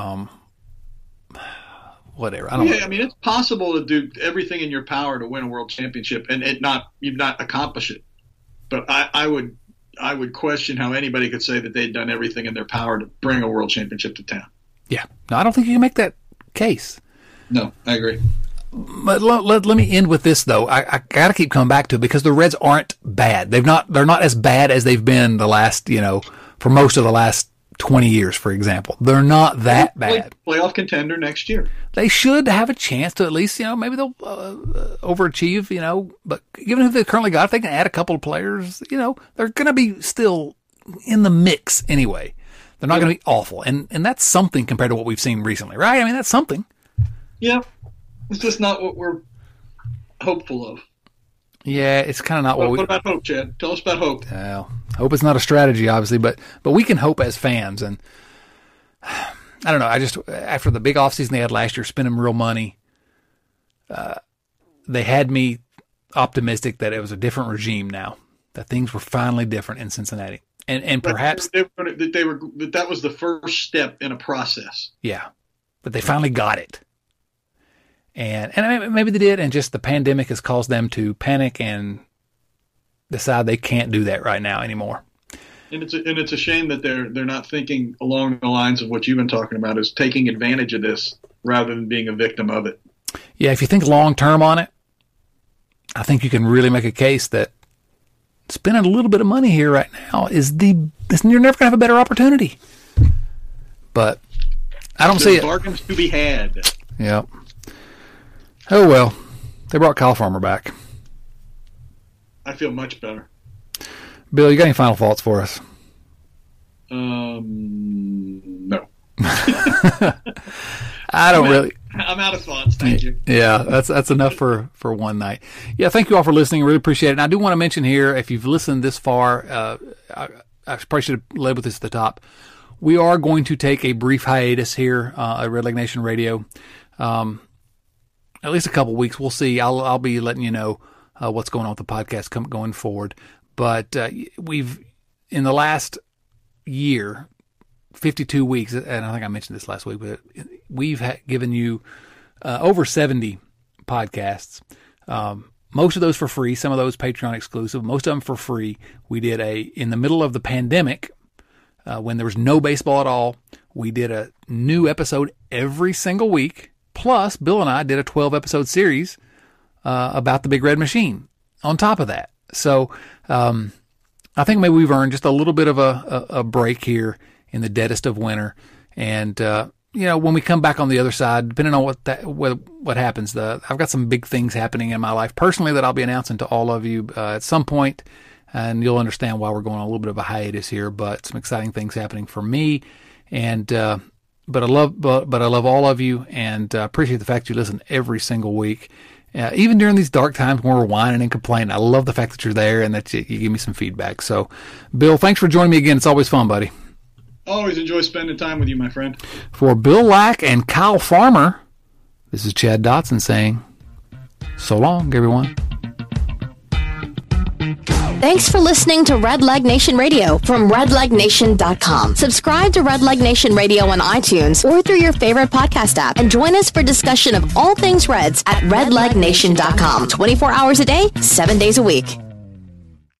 whatever. I don't know. I mean, it's possible to do everything in your power to win a world championship and you've not accomplish it. But I would question how anybody could say that they'd done everything in their power to bring a world championship to town. Yeah. No, I don't think you can make that case. No, I agree. But let me end with this though. I got to keep coming back to it because the Reds aren't bad. They're not as bad as they've been the last, for most of the last 20 years, for example. They're not that bad. Playoff contender next year. They should have a chance to at least, maybe they'll overachieve, but given who they currently got, if they can add a couple of players, they're going to be still in the mix anyway. They're not going to be awful. And that's something compared to what we've seen recently, right? I mean, that's something. Yeah. It's just not what we're hopeful of. Yeah, it's kind of not what about hope, Chad? Tell us about hope. Well, hope is not a strategy, obviously, but we can hope as fans. And I don't know. I just, after the big offseason they had last year, spending real money, they had me optimistic that it was a different regime now, that things were finally different in Cincinnati. And perhaps that was the first step in a process. Yeah, but they finally got it. And maybe they did, and just the pandemic has caused them to panic and decide they can't do that right now anymore. And it's a shame that they're not thinking along the lines of what you've been talking about, is taking advantage of this rather than being a victim of it. Yeah, if you think long term on it, I think you can really make a case that spending a little bit of money here right now you're never gonna have a better opportunity. But I don't see it. Bargains to be had. Yep. Oh well, they brought Kyle Farmer back. I feel much better. Bill, you got any final thoughts for us? No. I'm out of thoughts. Thank you. Yeah, that's enough for one night. Yeah, thank you all for listening. Really appreciate it. And I do want to mention here, if you've listened this far, I probably should have led with this at the top. We are going to take a brief hiatus here at Red Leg Nation Radio, at least a couple weeks. We'll see. I'll be letting you know what's going on with the podcast going forward. But we've, in the last year, 52 weeks, and I think I mentioned this last week, but we've given you over 70 podcasts. Most of those for free, some of those Patreon exclusive, most of them for free. We did in the middle of the pandemic, when there was no baseball at all, we did a new episode every single week. Plus, Bill and I did a 12-episode series about the Big Red Machine on top of that. So I think maybe we've earned just a little bit of a break here in the deadest of winter. And, when we come back on the other side, depending on what happens, I've got some big things happening in my life personally that I'll be announcing to all of you at some point, and you'll understand why we're going on a little bit of a hiatus here, but some exciting things happening for me. And, but I love all of you, and appreciate the fact you listen every single week. Even during these dark times when we're whining and complaining, I love the fact that you're there and that you give me some feedback. So, Bill, thanks for joining me again. It's always fun, buddy. Always enjoy spending time with you, my friend. For Bill Lack and Kyle Farmer, this is Chad Dotson saying, so long, everyone. Thanks for listening to Red Leg Nation Radio from redlegnation.com. Subscribe to Red Leg Nation Radio on iTunes or through your favorite podcast app, and join us for discussion of all things Reds at redlegnation.com. 24 hours a day, 7 days a week.